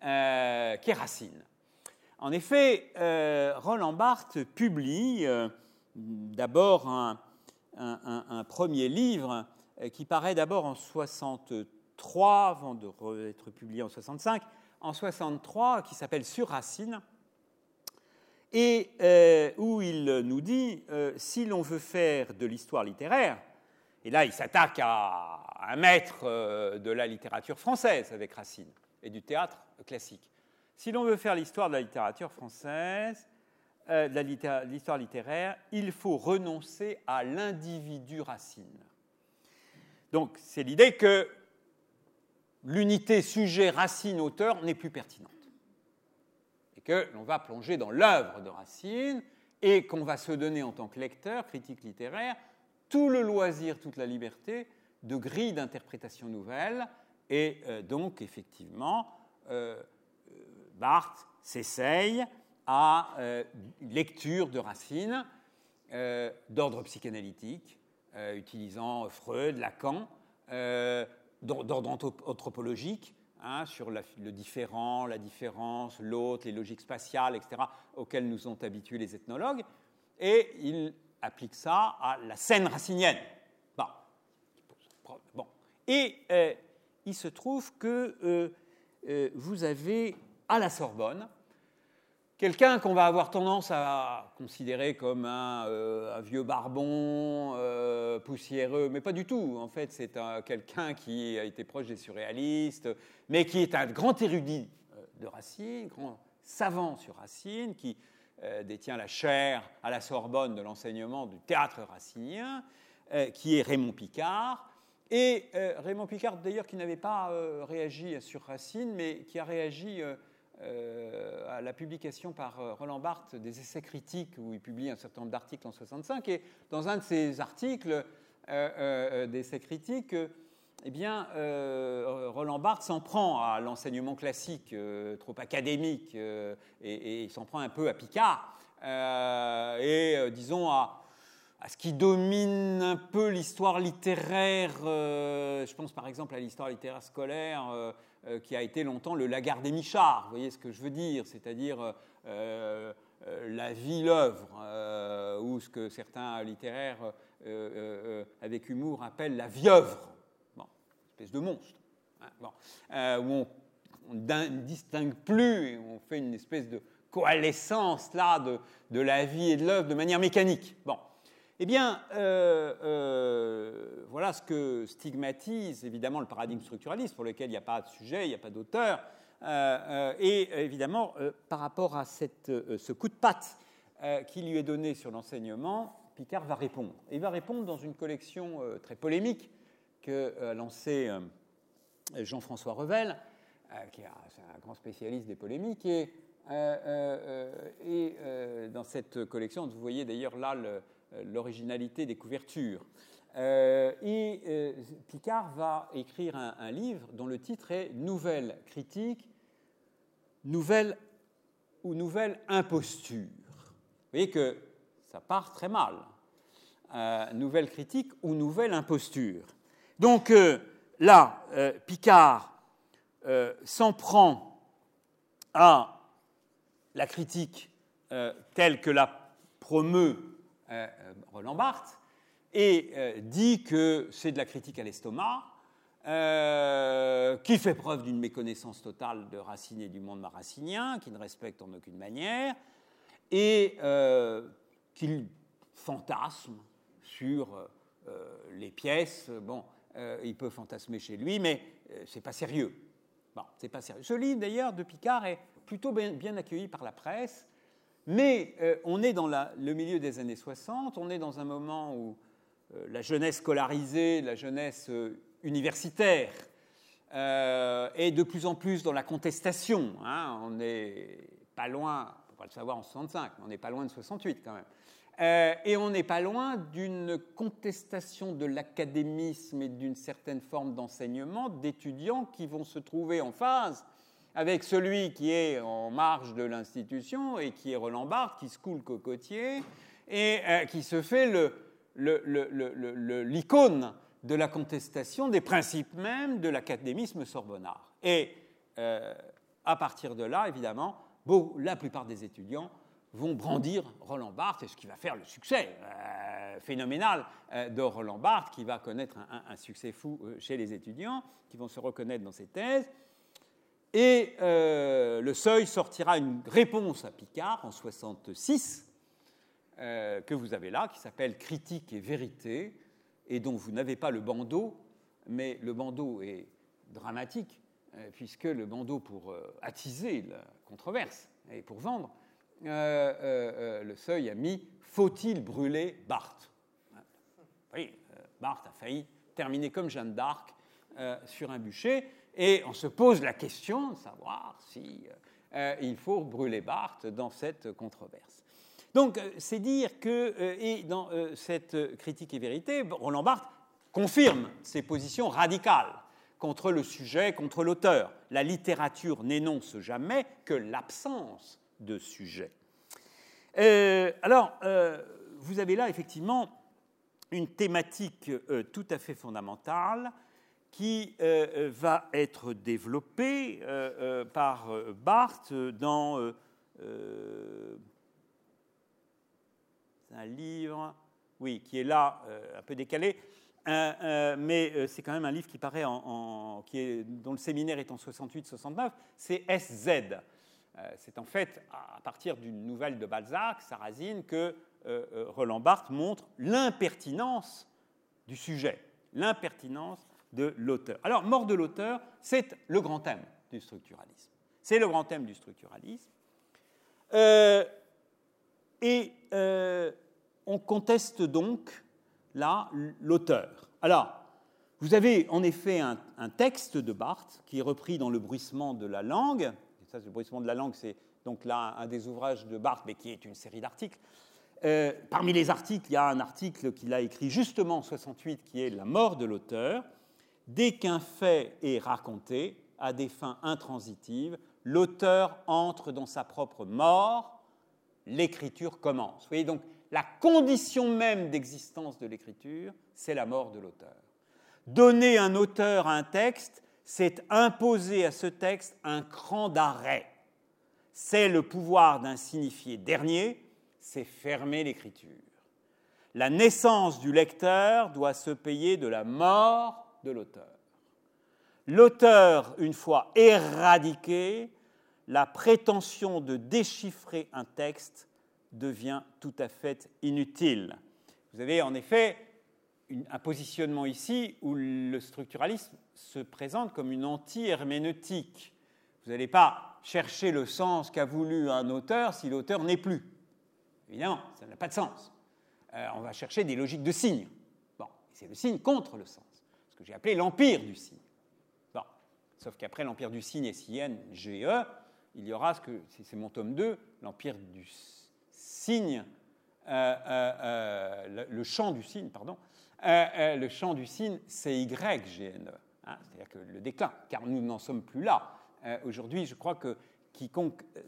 euh, qui est Racine. En effet, euh, Roland Barthes publie euh, d'abord un, un, un, un premier livre qui paraît d'abord en soixante-trois, avant d'être publié en soixante-cinq, en soixante-trois, qui s'appelle « Sur Racine », et euh, où il nous dit euh, si l'on veut faire de l'histoire littéraire, et là il s'attaque à un maître euh, de la littérature française avec Racine et du théâtre classique. Si l'on veut faire l'histoire de la littérature française, euh, de, la littéra- de l'histoire littéraire, il faut renoncer à l'individu Racine. Donc c'est l'idée que l'unité sujet Racine-auteur n'est plus pertinente. Et que l'on va plonger dans l'œuvre de Racine et qu'on va se donner en tant que lecteur, critique littéraire, tout le loisir, toute la liberté de grilles d'interprétation nouvelles. Et euh, donc, effectivement, euh, Barthes s'essaye à euh, lecture de Racine euh, d'ordre psychanalytique, euh, utilisant Freud, Lacan, euh, d'ordre anthropologique, Hein, sur la, le différent, la différence, l'autre, les logiques spatiales, et cetera, auxquelles nous ont habitués les ethnologues, et il applique ça à la scène racinienne. Bon. Bon. Et euh, il se trouve que euh, euh, vous avez à la Sorbonne quelqu'un qu'on va avoir tendance à considérer comme un, euh, un vieux barbon, euh, poussiéreux, mais pas du tout. En fait, c'est un, quelqu'un qui a été proche des surréalistes, mais qui est un grand érudit de Racine, grand savant sur Racine, qui euh, détient la chaire à la Sorbonne de l'enseignement du théâtre racinien, euh, qui est Raymond Picard. Et euh, Raymond Picard, d'ailleurs, qui n'avait pas euh, réagi sur Racine, mais qui a réagi... Euh, Euh, à la publication par euh, Roland Barthes des essais critiques, où il publie un certain nombre d'articles en soixante-cinq, et dans un de ces articles euh, euh, d'essais critiques, euh, eh bien, euh, Roland Barthes s'en prend à l'enseignement classique euh, trop académique, euh, et, et il s'en prend un peu à Picard, euh, et euh, disons à, à ce qui domine un peu l'histoire littéraire, euh, je pense par exemple à l'histoire littéraire scolaire, euh, Euh, qui a été longtemps le Lagarde et Michard, vous voyez ce que je veux dire, c'est-à-dire euh, euh, la vie, l'œuvre, euh, ou ce que certains littéraires euh, euh, avec humour appellent la vieuvre, bon, une espèce de monstre, hein, bon, euh, où on ne distingue plus, et on fait une espèce de coalescence là, de, de la vie et de l'œuvre de manière mécanique. Bon. Eh bien, euh, euh, voilà ce que stigmatise évidemment le paradigme structuraliste, pour lequel il n'y a pas de sujet, il n'y a pas d'auteur, euh, euh, et évidemment, euh, par rapport à cette, euh, ce coup de patte euh, qui lui est donné sur l'enseignement, Picard va répondre. Il va répondre dans une collection euh, très polémique que a lancée euh, Jean-François Revel, euh, qui est un grand spécialiste des polémiques, et, euh, euh, et euh, dans cette collection, vous voyez d'ailleurs là le l'originalité des couvertures. Euh, et euh, Picard va écrire un, un livre dont le titre est « Nouvelle critique, nouvelle ou nouvelle imposture ». Vous voyez que ça part très mal. Euh, nouvelle critique ou nouvelle imposture. Donc euh, là, euh, Picard euh, s'en prend à la critique euh, telle que la promeut Euh, Roland Barthes, et euh, dit que c'est de la critique à l'estomac, euh, qui fait preuve d'une méconnaissance totale de Racine et du monde racinien, qui ne respecte en aucune manière, et euh, qu'il fantasme sur euh, les pièces. Bon, euh, il peut fantasmer chez lui, mais euh, c'est pas sérieux. Bon, c'est pas sérieux. Ce livre, d'ailleurs, de Picard est plutôt bien, bien accueilli par la presse. Mais euh, on est dans la, le milieu des années soixante, on est dans un moment où euh, la jeunesse scolarisée, la jeunesse euh, universitaire euh, est de plus en plus dans la contestation. Hein. On n'est pas loin, on ne peut pas le savoir en soixante-cinq, mais on n'est pas loin de soixante-huit quand même. Euh, et on n'est pas loin d'une contestation de l'académisme et d'une certaine forme d'enseignement d'étudiants qui vont se trouver en phase avec celui qui est en marge de l'institution et qui est Roland Barthes, qui se coule cocotier et euh, qui se fait le, le, le, le, le, l'icône de la contestation des principes même de l'académisme sorbonnard. Et euh, à partir de là, évidemment, bon, la plupart des étudiants vont brandir Roland Barthes, et ce qui va faire le succès. Euh, euh, phénoménal euh, de Roland Barthes, qui va connaître un, un, un succès fou euh, chez les étudiants, qui vont se reconnaître dans ses thèses. Et euh, Le Seuil sortira une réponse à Picard en soixante-six, euh, que vous avez là, qui s'appelle « Critique et vérité », et dont vous n'avez pas le bandeau, mais le bandeau est dramatique, euh, puisque le bandeau, pour euh, attiser la controverse et pour vendre, euh, euh, euh, Le Seuil a mis « Faut-il brûler Barthes ?» Oui, euh, Barthes a failli terminer comme Jeanne d'Arc euh, sur un bûcher, et on se pose la question de savoir si euh, il faut brûler Barthes dans cette controverse. Donc, euh, c'est dire que, euh, et dans euh, cette critique et vérité, Roland Barthes confirme ses positions radicales contre le sujet, contre l'auteur. La littérature n'énonce jamais que l'absence de sujet. Euh, alors, euh, vous avez là effectivement une thématique euh, tout à fait fondamentale qui euh, va être développée euh, euh, par euh, Barthes dans euh, euh, un livre, oui, qui est là, euh, un peu décalé, euh, euh, mais euh, c'est quand même un livre qui paraît en, en qui est, dont le séminaire est en soixante-huit soixante-neuf, c'est S Z. Euh, c'est en fait à partir d'une nouvelle de Balzac, Sarrazine, que euh, euh, Roland Barthes montre l'impertinence du sujet, l'impertinence de l'auteur. Alors, mort de l'auteur, c'est le grand thème du structuralisme. C'est le grand thème du structuralisme. Euh, et euh, on conteste donc, là, l'auteur. Alors, vous avez en effet un, un texte de Barthes qui est repris dans Le bruissement de la langue. Et ça, Le bruissement de la langue, c'est donc là un des ouvrages de Barthes, mais qui est une série d'articles. Euh, parmi les articles, il y a un article qu'il a écrit justement en soixante-huit qui est « La mort de l'auteur ». Dès qu'un fait est raconté à des fins intransitives, l'auteur entre dans sa propre mort, l'écriture commence. Vous voyez donc, la condition même d'existence de l'écriture, c'est la mort de l'auteur. Donner un auteur à un texte, c'est imposer à ce texte un cran d'arrêt. C'est le pouvoir d'un signifié dernier, c'est fermer l'écriture. La naissance du lecteur doit se payer de la mort de l'auteur. L'auteur, une fois éradiqué, la prétention de déchiffrer un texte devient tout à fait inutile. Vous avez en effet une, un positionnement ici où le structuralisme se présente comme une anti-herméneutique. Vous n'allez pas chercher le sens qu'a voulu un auteur si l'auteur n'est plus. Évidemment, ça n'a pas de sens. Euh, on va chercher des logiques de signes. Bon, c'est le signe contre le sens. Ce que j'ai appelé l'empire du signe. Bon. Sauf qu'après l'empire du signe, S I N G E, il y aura ce que, c'est mon tome deux, l'empire du signe, euh, euh, euh, le, le champ du signe, pardon, euh, euh, le champ du signe, C Y G N E, hein, c'est-à-dire que le déclin, car nous n'en sommes plus là. Euh, aujourd'hui, je crois que quiconque euh,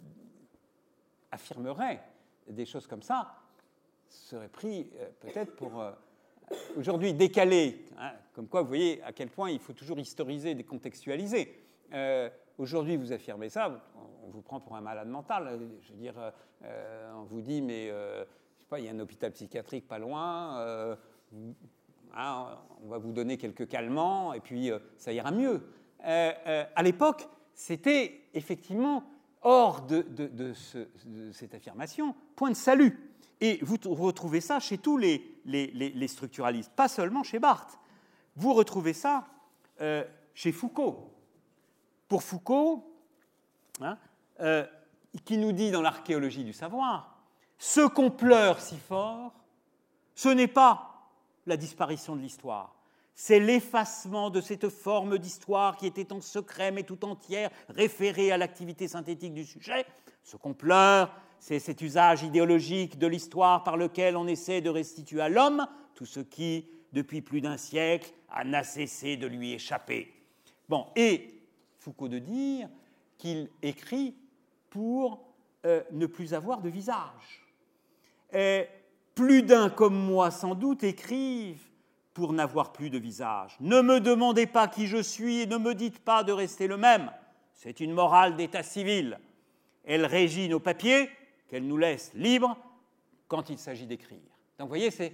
affirmerait des choses comme ça serait pris euh, peut-être pour... Euh, aujourd'hui décalé, hein, comme quoi vous voyez à quel point il faut toujours historiser, décontextualiser. Euh, aujourd'hui, vous affirmez ça, on vous prend pour un malade mental. Je veux dire, euh, on vous dit, mais euh, je sais pas, il y a un hôpital psychiatrique pas loin, euh, hein, on va vous donner quelques calmants et puis euh, ça ira mieux. Euh, euh, à l'époque, c'était effectivement hors de, de, de, ce, de cette affirmation, point de salut. Et vous retrouvez ça chez tous les, les, les, les structuralistes, pas seulement chez Barthes. Vous retrouvez ça euh, chez Foucault. Pour Foucault, hein, euh, qui nous dit dans l'Archéologie du savoir, ce qu'on pleure si fort, ce n'est pas la disparition de l'histoire, c'est l'effacement de cette forme d'histoire qui était en secret mais tout entière référée à l'activité synthétique du sujet. Ce qu'on pleure, c'est cet usage idéologique de l'histoire par lequel on essaie de restituer à l'homme tout ce qui, depuis plus d'un siècle, n'a cessé de lui échapper. Bon, et Foucault de dire qu'il écrit pour euh, ne plus avoir de visage. Et plus d'un comme moi, sans doute, écrivent pour n'avoir plus de visage. Ne me demandez pas qui je suis et ne me dites pas de rester le même. C'est une morale d'état civil. Elle régit nos papiers, qu'elle nous laisse libres quand il s'agit d'écrire. Donc, vous voyez, c'est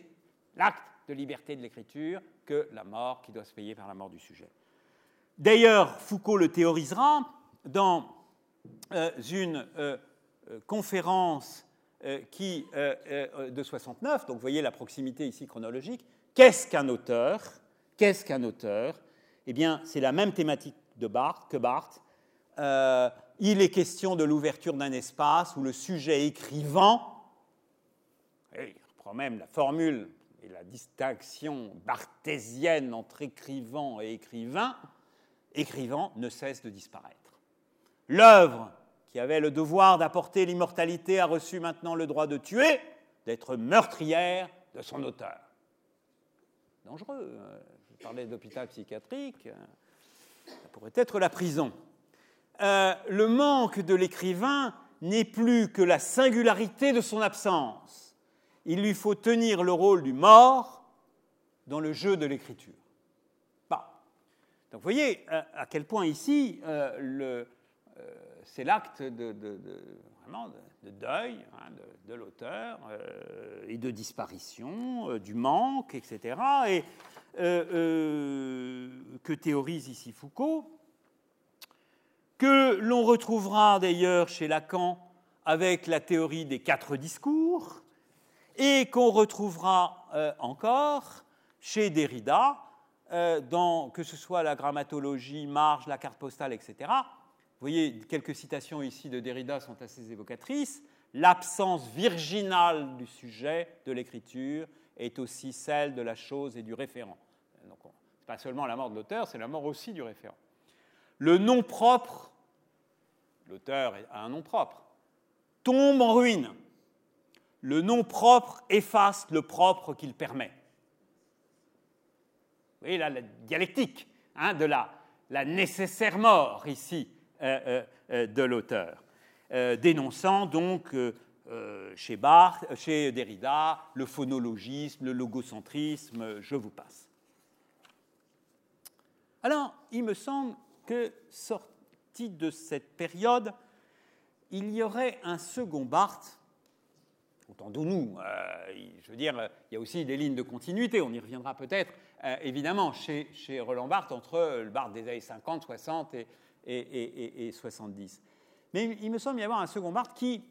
l'acte de liberté de l'écriture que la mort qui doit se payer par la mort du sujet. D'ailleurs, Foucault le théorisera dans euh, une euh, conférence euh, qui, euh, euh, de soixante-neuf, donc vous voyez la proximité ici chronologique. Qu'est-ce qu'un auteur ? Qu'est-ce qu'un auteur ? Eh bien, c'est la même thématique de Barthes, que Barthes. Euh, il est question de l'ouverture d'un espace où le sujet écrivant, et il reprend même la formule et la distinction barthésienne entre écrivant et écrivain, écrivant ne cesse de disparaître. L'œuvre qui avait le devoir d'apporter l'immortalité a reçu maintenant le droit de tuer, d'être meurtrière de son auteur. Dangereux. Je parlais d'hôpital psychiatrique, ça pourrait être la prison. Euh, le manque de l'écrivain n'est plus que la singularité de son absence. Il lui faut tenir le rôle du mort dans le jeu de l'écriture. Bon. Donc vous voyez à, à quel point ici, euh, le, euh, c'est l'acte de, de, de, vraiment de, de deuil hein, de, de l'auteur euh, et de disparition, euh, du manque, et cetera, et euh, euh, que théorise ici Foucault, que l'on retrouvera d'ailleurs chez Lacan avec la théorie des quatre discours, et qu'on retrouvera euh, encore chez Derrida, euh, dans, que ce soit la grammatologie, marge, la carte postale, et cetera. Vous voyez, quelques citations ici de Derrida sont assez évocatrices. L'absence virginale du sujet de l'écriture est aussi celle de la chose et du référent. Donc, ce n'est pas seulement la mort de l'auteur, c'est la mort aussi du référent. Le nom propre, l'auteur a un nom propre, tombe en ruine. Le nom propre efface le propre qu'il permet. Vous voyez là la dialectique hein, de la, la nécessaire mort ici euh, euh, de l'auteur, euh, dénonçant donc euh, euh, chez Barthes, chez Derrida le phonologisme, le logocentrisme, je vous passe. Alors, il me semble que sorti de cette période, il y aurait un second Barthes. Entendons-nous, euh, je veux dire, il y a aussi des lignes de continuité, on y reviendra peut-être, euh, évidemment, chez, chez Roland Barthes, entre le Barthes des années cinquante, soixante et, et, et, et soixante-dix. Mais il me semble y avoir un second Barthes qui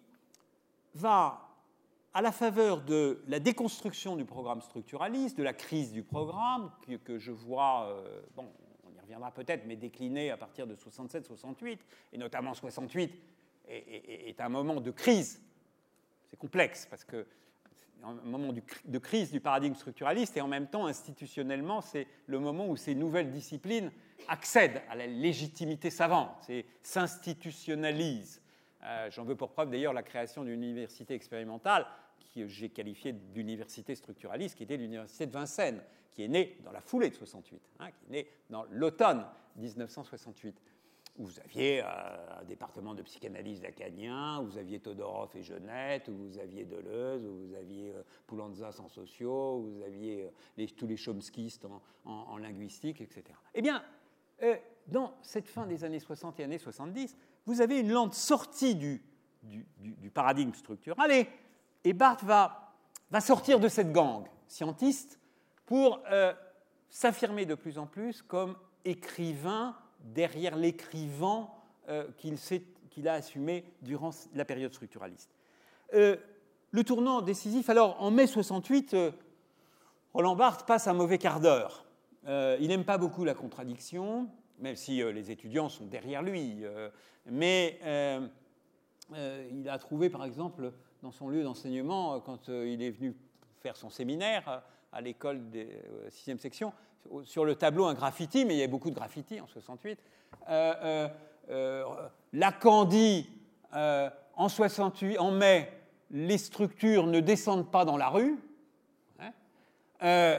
va, à la faveur de la déconstruction du programme structuraliste, de la crise du programme, que, que je vois, euh, bon, on y reviendra peut-être, mais décliné à partir de soixante-sept soixante-huit, et notamment soixante-huit, est, est, est un moment de crise. C'est complexe parce que c'est un moment de crise du paradigme structuraliste et en même temps, institutionnellement, c'est le moment où ces nouvelles disciplines accèdent à la légitimité savante, et s'institutionnalisent. Euh, j'en veux pour preuve d'ailleurs la création d'une université expérimentale que j'ai qualifiée d'université structuraliste, qui était l'université de Vincennes, qui est née dans la foulée de soixante-huit, hein, qui est née dans l'automne dix-neuf cent soixante-huit. Où vous aviez euh, un département de psychanalyse lacanien, où vous aviez Todorov et Genette, où vous aviez Deleuze, où vous aviez euh, Poulantzas en sociaux, où vous aviez euh, les, tous les chomskistes en, en, en linguistique, et cetera. Eh bien, euh, dans cette fin des années soixante et années soixante-dix, vous avez une lente sortie du, du, du, du paradigme structural, et, et Barthes va, va sortir de cette gangue scientiste pour euh, s'affirmer de plus en plus comme écrivain derrière l'écrivant euh, qu'il, qu'il a assumé durant la période structuraliste. Euh, le tournant décisif, alors en mai soixante-huit, euh, Roland Barthes passe un mauvais quart d'heure. Euh, il n'aime pas beaucoup la contradiction, même si euh, les étudiants sont derrière lui, euh, mais euh, euh, il a trouvé, par exemple, dans son lieu d'enseignement, euh, quand euh, il est venu faire son séminaire euh, à l'école de euh, sixième section, sur le tableau un graffiti, mais il y avait beaucoup de graffiti en soixante-huit. Euh, euh, euh, Lacan dit euh, en soixante-huit, en mai, les structures ne descendent pas dans la rue. Hein, euh,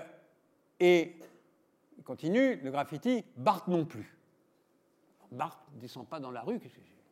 et il continue, le graffiti, Barthes non plus. Barthes ne descend pas dans la rue,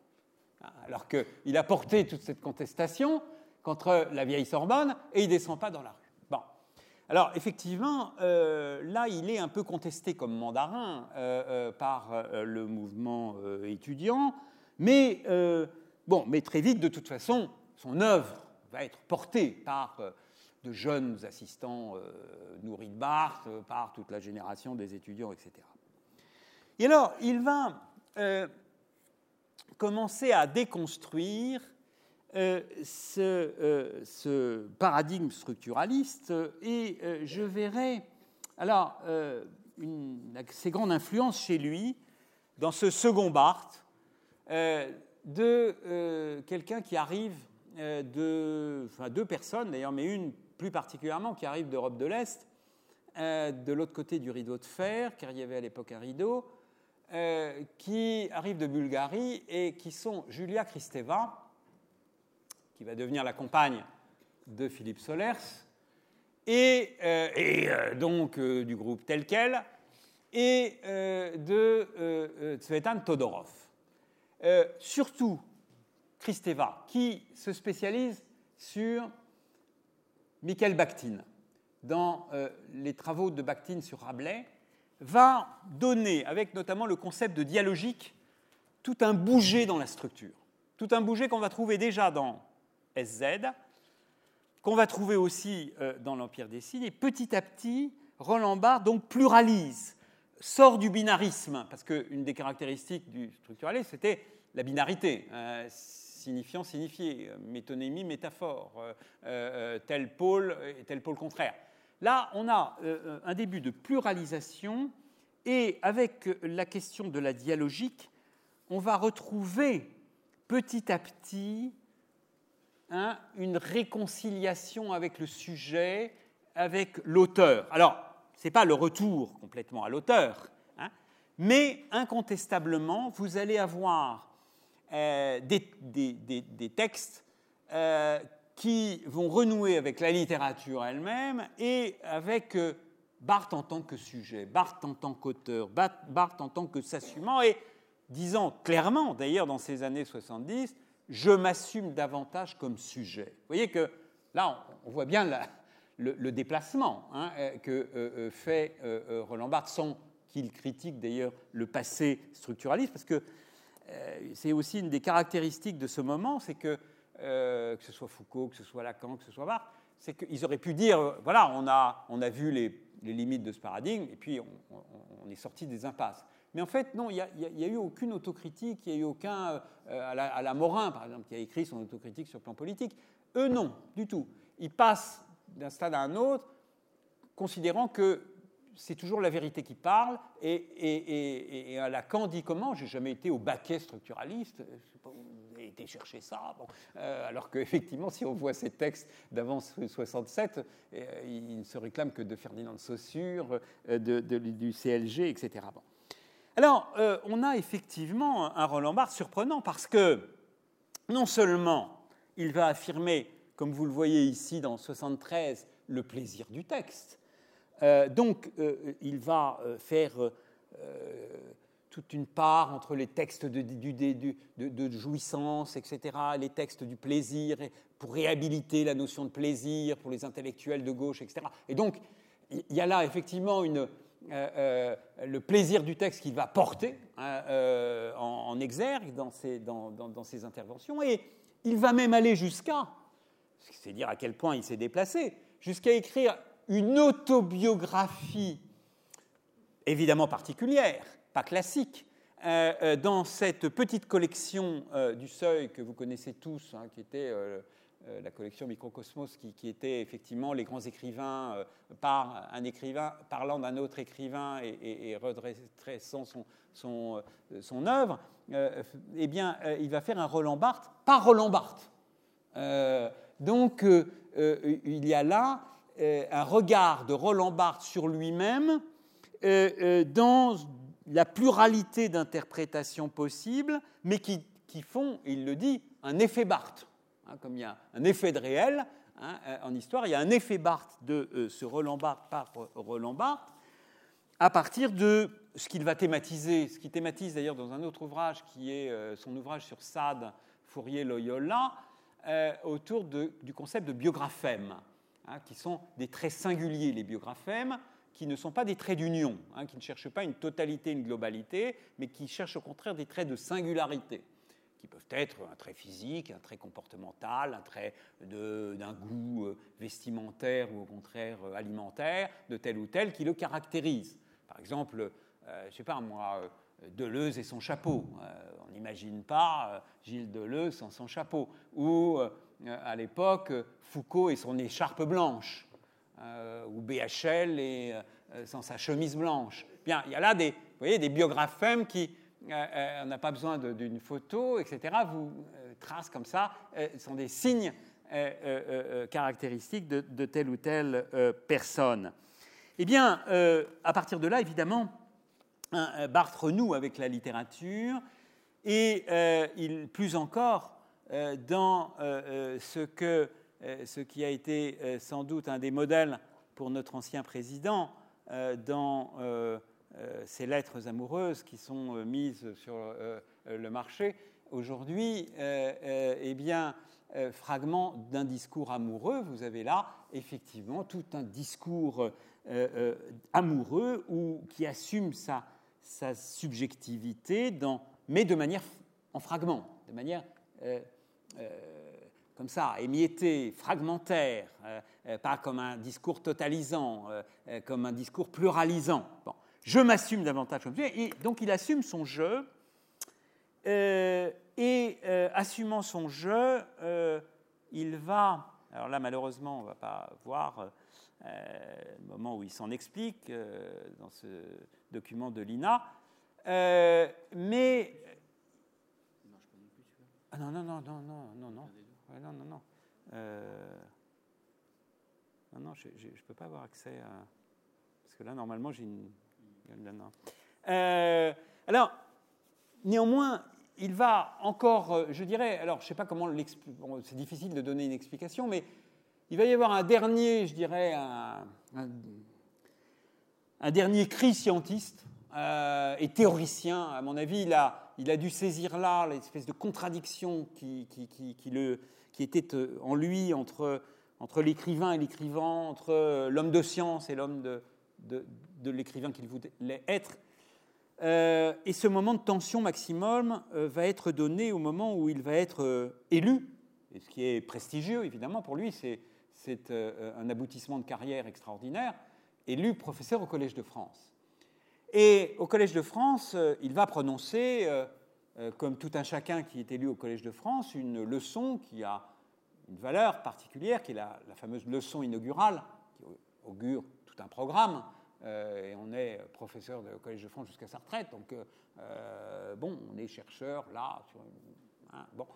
alors qu'il a porté toute cette contestation contre la vieille Sorbonne et il ne descend pas dans la rue. Bon. Alors, effectivement, euh, là, il est un peu contesté comme mandarin euh, euh, par euh, le mouvement euh, étudiant, mais, euh, bon, mais très vite, de toute façon, son œuvre va être portée par euh, de jeunes assistants euh, nourris de Barthes euh, par toute la génération des étudiants, et cetera. Et alors, il va euh, commencer à déconstruire euh, ce, euh, ce paradigme structuraliste et euh, je verrai alors euh, une assez grande influence chez lui dans ce second Barthes euh, de euh, quelqu'un qui arrive euh, de, enfin deux personnes d'ailleurs, mais une plus particulièrement qui arrive d'Europe de l'Est, euh, de l'autre côté du rideau de fer, car il y avait à l'époque un rideau, euh, qui arrive de Bulgarie et qui sont Julia Kristeva, qui va devenir la compagne de Philippe Solers, et, euh, et euh, donc euh, du groupe tel quel, et euh, de euh, Tsvetan Todorov. Euh, surtout Kristeva, qui se spécialise sur Mikhail Bakhtin. Dans euh, les travaux de Bakhtin sur Rabelais, va donner, avec notamment le concept de dialogique, tout un bouger dans la structure. Tout un bouger qu'on va trouver déjà dans S Z, qu'on va trouver aussi euh, dans l'Empire des signes, et petit à petit, Roland Barthes donc pluralise, sort du binarisme, parce qu'une des caractéristiques du structuralisme, c'était la binarité, euh, signifiant, signifié, métonymie, métaphore, euh, euh, tel pôle et tel pôle contraire. Là, on a euh, un début de pluralisation, et avec la question de la dialogique, on va retrouver petit à petit hein, une réconciliation avec le sujet, avec l'auteur. Alors, ce n'est pas le retour complètement à l'auteur, hein, mais incontestablement, vous allez avoir euh, des, des, des, des textes euh, qui vont renouer avec la littérature elle-même et avec euh, Barthes en tant que sujet, Barthes en tant qu'auteur, Barthes en tant que s'assumant, et disant clairement, d'ailleurs dans ces années soixante-dix, je m'assume davantage comme sujet. Vous voyez que là, on voit bien la, le, le déplacement hein, que euh, fait euh, Roland Barthes, sans qu'il critique d'ailleurs le passé structuraliste, parce que euh, c'est aussi une des caractéristiques de ce moment, c'est que, euh, que ce soit Foucault, que ce soit Lacan, que ce soit Barthes, c'est qu'ils auraient pu dire, voilà, on a, on a vu les, les limites de ce paradigme, et puis on, on, on est sorti des impasses. Mais en fait, non, il n'y a, a, a eu aucune autocritique, il n'y a eu aucun... Euh, à, la, à la Morin, par exemple, qui a écrit son autocritique sur le plan politique. Eux, non, du tout. Ils passent d'un stade à un autre, considérant que c'est toujours la vérité qui parle, et, et, et, et à Lacan dit comment, j'ai jamais été au baquet structuraliste, je sais pas où vous avez été chercher ça, bon. euh, alors qu'effectivement, si on voit ces textes d'avant soixante-sept, euh, ils ne se réclament que de Ferdinand de Saussure, euh, de, de, du C L G, et cetera. Bon. Alors, euh, on a effectivement un Roland Barthes surprenant parce que non seulement il va affirmer, comme vous le voyez ici dans soixante-treize, le plaisir du texte, euh, donc euh, il va faire euh, toute une part entre les textes de, de, de, de, de jouissance, et cetera, les textes du plaisir, pour réhabiliter la notion de plaisir pour les intellectuels de gauche, et cetera. Et donc, il y a là effectivement une... Euh, euh, le plaisir du texte qu'il va porter hein, euh, en, en exergue dans ses, dans, dans, dans ses interventions, et il va même aller jusqu'à, c'est dire à quel point il s'est déplacé, jusqu'à écrire une autobiographie évidemment particulière, pas classique, euh, euh, dans cette petite collection euh, du Seuil que vous connaissez tous, hein, qui était... Euh, Euh, la collection Microcosmos, qui, qui était effectivement les grands écrivains euh, par un écrivain parlant d'un autre écrivain et, et, et redressant son, son, euh, son œuvre, euh, eh bien, euh, il va faire un Roland Barthes par Roland Barthes. Euh, donc, euh, euh, il y a là euh, un regard de Roland Barthes sur lui-même euh, euh, dans la pluralité d'interprétations possibles, mais qui, qui font, il le dit, un effet Barthes. Comme il y a un effet de réel hein, en histoire, il y a un effet Barthes de euh, ce Roland Barthes par Roland Barthes à partir de ce qu'il va thématiser, ce qu'il thématise d'ailleurs dans un autre ouvrage qui est euh, son ouvrage sur Sade, Fourier, Loyola, euh, autour de, du concept de biographème, hein, qui sont des traits singuliers, les biographèmes, qui ne sont pas des traits d'union, hein, qui ne cherchent pas une totalité, une globalité, mais qui cherchent au contraire des traits de singularité, qui peuvent être un trait physique, un trait comportemental, un trait de, d'un goût vestimentaire ou au contraire alimentaire, de tel ou tel, qui le caractérise. Par exemple, euh, je ne sais pas moi, Deleuze et son chapeau. Euh, on n'imagine pas euh, Gilles Deleuze sans son chapeau. Ou, euh, à l'époque, Foucault et son écharpe blanche. Euh, ou B H L et, euh, sans sa chemise blanche. Bien, il y a là des, vous voyez, des biographèmes qui... Euh, euh, on n'a pas besoin de, d'une photo, et cetera. Vous euh, tracent comme ça, euh, sont des signes euh, euh, euh, caractéristiques de, de telle ou telle euh, personne. Eh bien, euh, à partir de là, évidemment, hein, Barthes renoue avec la littérature, et euh, il, plus encore, euh, dans euh, ce, que, euh, ce qui a été euh, sans doute un des modèles pour notre ancien président, euh, dans... Euh, Euh, ces lettres amoureuses qui sont euh, mises sur euh, le marché aujourd'hui, euh, euh, eh bien, euh, fragment d'un discours amoureux, vous avez là effectivement tout un discours euh, euh, amoureux ou qui assume sa, sa subjectivité, dans, mais de manière en fragments, de manière euh, euh, comme ça, émietté, fragmentaire, euh, euh, pas comme un discours totalisant, euh, euh, comme un discours pluralisant. Bon. Je m'assume davantage comme ça, et donc il assume son jeu, euh, et euh, assumant son jeu, euh, il va, alors là malheureusement on ne va pas voir euh, le moment où il s'en explique euh, dans ce document de l'I N A, euh, mais... Ah non, non, non, non, non, non, non, ouais, non, non, non, euh... non, non, je ne peux pas avoir accès à... Parce que là, normalement, j'ai une... Euh, alors, néanmoins, il va encore, je dirais, alors je ne sais pas comment l'expliquer, bon, c'est difficile de donner une explication, mais il va y avoir un dernier, je dirais, un, un, un dernier cri scientiste euh, et théoricien. À mon avis, il a, il a dû saisir là l'espèce de contradiction qui, qui, qui, qui, le, qui était en lui entre, entre l'écrivain et l'écrivant, entre l'homme de science et l'homme de... De, de l'écrivain qu'il voulait être. Euh, et ce moment de tension maximum euh, va être donné au moment où il va être euh, élu, et ce qui est prestigieux, évidemment, pour lui, c'est, c'est euh, un aboutissement de carrière extraordinaire, élu professeur au Collège de France. Et au Collège de France, euh, il va prononcer, euh, euh, comme tout un chacun qui est élu au Collège de France, une leçon qui a une valeur particulière, qui est la, la fameuse leçon inaugurale, qui augure tout un programme, euh, et on est professeur de Collège de France jusqu'à sa retraite, donc euh, bon, on est chercheur là, sur une, hein, bon,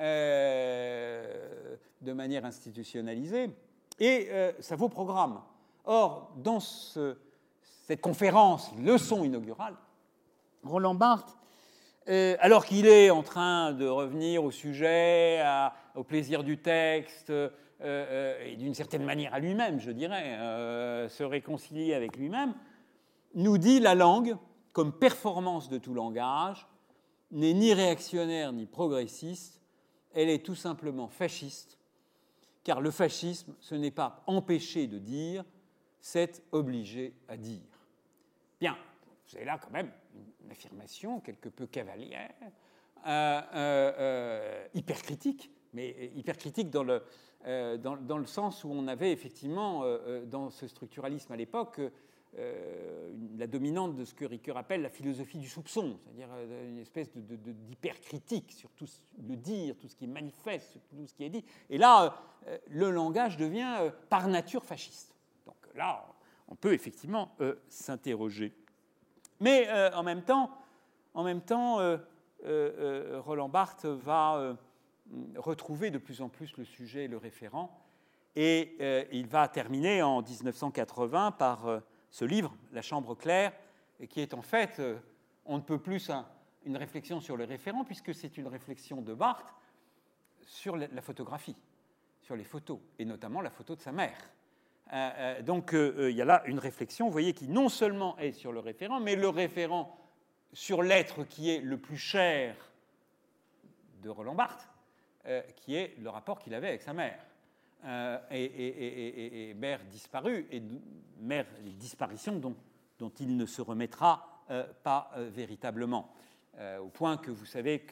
euh, de manière institutionnalisée, et euh, ça vaut programme. Or, dans ce, cette conférence, leçon inaugurale, Roland Barthes, euh, alors qu'il est en train de revenir au sujet, à, au plaisir du texte, Euh, et d'une certaine manière à lui-même, je dirais, euh, se réconcilier avec lui-même, nous dit la langue, comme performance de tout langage, n'est ni réactionnaire ni progressiste, elle est tout simplement fasciste, car le fascisme, ce n'est pas empêcher de dire, c'est obliger à dire. Bien, vous avez là quand même une affirmation quelque peu cavalière, euh, euh, euh, hypercritique, mais hypercritique dans le, euh, dans, dans le sens où on avait effectivement, euh, dans ce structuralisme à l'époque, euh, la dominante de ce que Ricoeur appelle la philosophie du soupçon, c'est-à-dire une espèce de, de, de, d'hypercritique sur tout le dire, tout ce qui est manifeste, sur tout ce qui est dit. Et là, euh, le langage devient euh, par nature fasciste. Donc là, on peut effectivement euh, s'interroger. Mais euh, en même temps, en même temps euh, euh, Roland Barthes va... Euh, retrouver de plus en plus le sujet et le référent. Et euh, il va terminer en dix-neuf cent quatre-vingts par euh, ce livre, La Chambre claire, et qui est en fait, euh, on ne peut plus un, une réflexion sur le référent, puisque c'est une réflexion de Barthes sur la, la photographie, sur les photos, et notamment la photo de sa mère. Euh, euh, donc euh, il y a là une réflexion, vous voyez, qui non seulement est sur le référent, mais le référent sur l'être qui est le plus cher de Roland Barthes, Euh, qui est le rapport qu'il avait avec sa mère. Euh, et, et, et, et, et mère disparue, et mère disparition dont, dont il ne se remettra euh, pas euh, véritablement. Euh, au point que vous savez que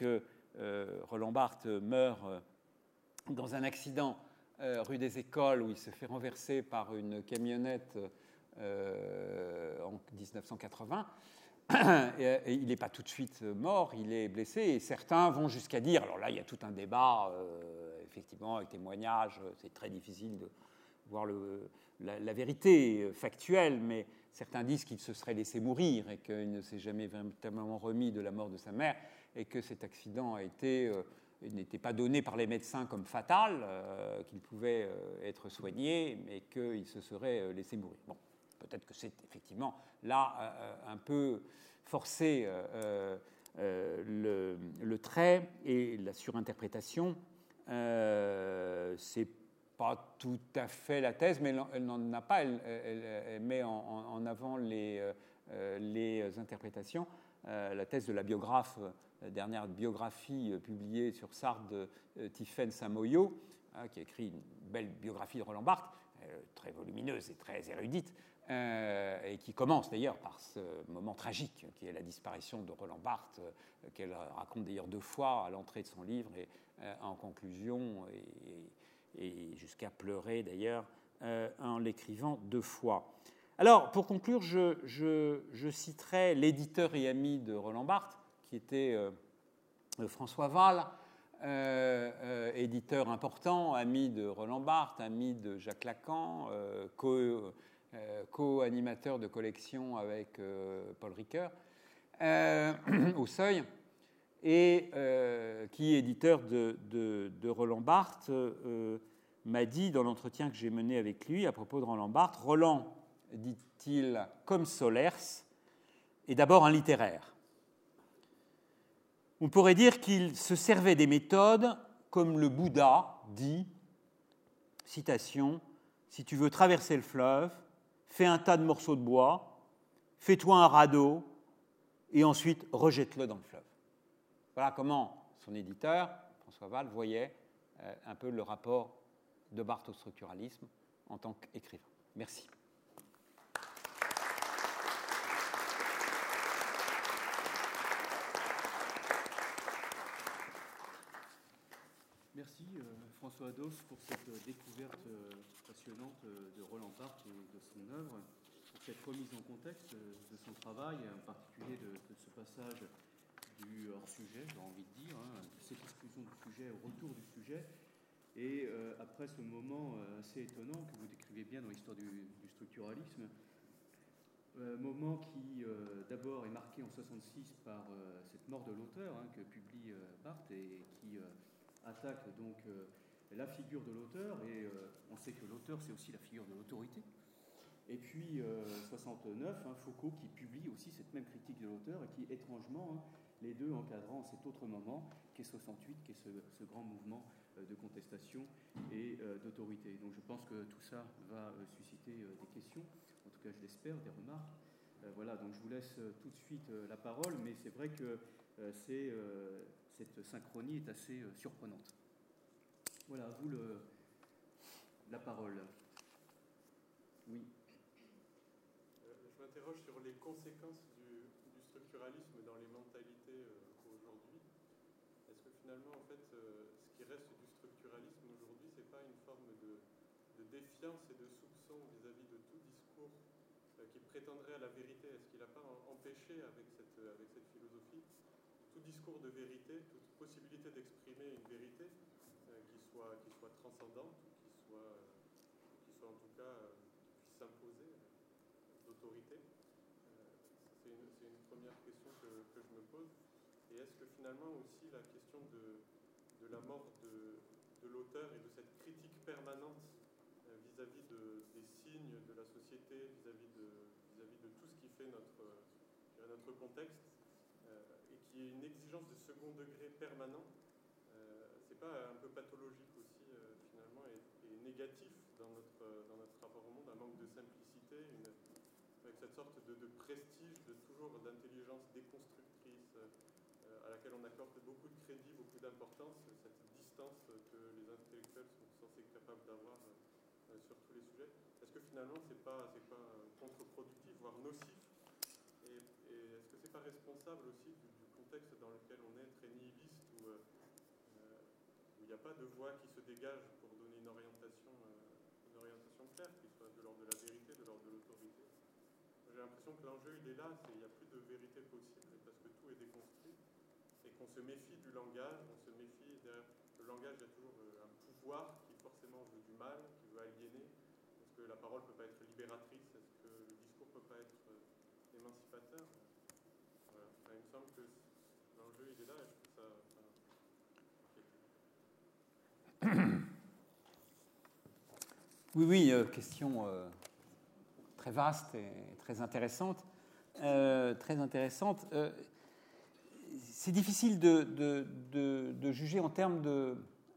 euh, Roland Barthes meurt euh, dans un accident euh, rue des Écoles où il se fait renverser par une camionnette euh, en dix-neuf cent quatre-vingts. Et, et il n'est pas tout de suite mort, il est blessé. Et certains vont jusqu'à dire, alors là, il y a tout un débat, euh, effectivement, avec témoignages, c'est très difficile de voir le, la, la vérité factuelle, mais certains disent qu'il se serait laissé mourir et qu'il ne s'est jamais véritablement remis de la mort de sa mère et que cet accident a été, euh, n'était pas donné par les médecins comme fatal, euh, qu'il pouvait euh, être soigné, mais qu'il se serait laissé mourir. Bon. Peut-être que c'est effectivement là euh, un peu forcé euh, euh, le, le trait et la surinterprétation. Euh, c'est pas tout à fait la thèse, mais elle, elle n'en a pas. Elle, elle, elle met en, en avant les, euh, les interprétations. Euh, la thèse de la biographe, la dernière biographie publiée sur Sardes, euh, Tiffaine Samoyo, hein, qui a écrit une belle biographie de Roland Barthes, euh, très volumineuse et très érudite, euh, et qui commence d'ailleurs par ce moment tragique qui est la disparition de Roland Barthes, euh, qu'elle raconte d'ailleurs deux fois à l'entrée de son livre et euh, en conclusion, et, et jusqu'à pleurer d'ailleurs euh, en l'écrivant deux fois. Alors, pour conclure, je, je, je citerai l'éditeur et ami de Roland Barthes, qui était euh, François Wahl, euh, euh, éditeur important, ami de Roland Barthes, ami de Jacques Lacan, euh, co, euh, co-animateur de collection avec euh, Paul Ricoeur, euh, au Seuil, et euh, qui, éditeur de, de, de Roland Barthes, euh, m'a dit dans l'entretien que j'ai mené avec lui à propos de Roland Barthes, Roland, dit-il, comme Solers, est d'abord un littéraire. On pourrait dire qu'il se servait des méthodes comme le Bouddha dit, citation, « Si tu veux traverser le fleuve, fais un tas de morceaux de bois, fais-toi un radeau et ensuite rejette-le dans le fleuve. » Voilà comment son éditeur, François Wahl, voyait euh, un peu le rapport de Barthes au structuralisme en tant qu'écrivain. Merci. Merci euh, François Ados pour cette euh, découverte euh, passionnante euh, de Roland Barthes et de son œuvre, pour cette remise en contexte euh, de son travail, en particulier de, de ce passage du hors-sujet, j'ai envie de dire, hein, de cette exclusion du sujet au retour du sujet, et euh, après ce moment euh, assez étonnant que vous décrivez bien dans l'histoire du, du structuralisme, euh, moment qui euh, d'abord est marqué en soixante-six par euh, cette mort de l'auteur hein, que publie euh, Barthes et qui... Euh, attaque donc euh, la figure de l'auteur, et euh, on sait que l'auteur, c'est aussi la figure de l'autorité. Et puis, euh, soixante-neuf, hein, Foucault qui publie aussi cette même critique de l'auteur, et qui, étrangement, hein, les deux encadrant cet autre moment, qu'est soixante-huit, qui est ce, ce grand mouvement euh, de contestation et euh, d'autorité. Donc je pense que tout ça va euh, susciter euh, des questions, en tout cas je l'espère, des remarques. Euh, voilà, donc je vous laisse euh, tout de suite euh, la parole, mais c'est vrai que euh, c'est, euh, cette synchronie est assez euh, surprenante. Voilà, à vous le, la parole. Oui. Euh, je m'interroge sur les conséquences du, du structuralisme dans les mentalités euh, aujourd'hui. Est-ce que finalement, en fait, euh, ce qui reste du structuralisme aujourd'hui, c'est pas une forme de, de défiance et de soupçon vis-à-vis de tout discours euh, qui prétendrait à la vérité? Est-ce qu'il n'a pas empêché avec cette, avec cette philosophie tout discours de vérité, toute possibilité d'exprimer une vérité euh, qui, soit, qui soit transcendante, qui soit, euh, qui soit en tout cas euh, qui puisse s'imposer euh, d'autorité? euh, c'est, une, c'est une première question que, que je me pose. Et est-ce que finalement aussi la question de, de la mort de, de l'auteur et de cette critique permanente euh, vis-à-vis de, des signes de la société, vis-à-vis de, vis-à-vis de tout ce qui fait notre, euh, notre contexte, et qui est une exigence de second degré permanent, euh, c'est pas un peu pathologique aussi euh, finalement et, et négatif dans notre, dans notre rapport au monde, un manque de simplicité, une, avec cette sorte de, de prestige, de toujours d'intelligence déconstructrice euh, à laquelle on accorde beaucoup de crédit, beaucoup d'importance, cette distance que les intellectuels sont censés être capables d'avoir euh, sur tous les sujets. Est-ce que finalement c'est pas, c'est pas contre-productif, voire nocif? Et, et est-ce que c'est pas responsable aussi du, du contexte dans lequel on est, très nihiliste, où où euh, il n'y a pas de voie qui se dégage pour donner une orientation, euh, une orientation claire, qui soit de l'ordre de la vérité, de l'ordre de l'autorité. J'ai l'impression que l'enjeu, il est là, c'est, il n'y a plus de vérité possible, parce que tout est déconstruit, et qu'on se méfie du langage, on se méfie, derrière le langage, il y a toujours un pouvoir qui forcément veut du mal, qui veut aliéner. Est-ce que la parole ne peut pas être libératrice? Est-ce que le discours ne peut pas être émancipateur? Voilà. Enfin, il me semble que l'enjeu, il est là, et je trouve ça... Enfin, oui, oui, euh, question euh, très vaste et très intéressante. Euh, très intéressante. Euh, c'est difficile de, de, de, de juger en termes de,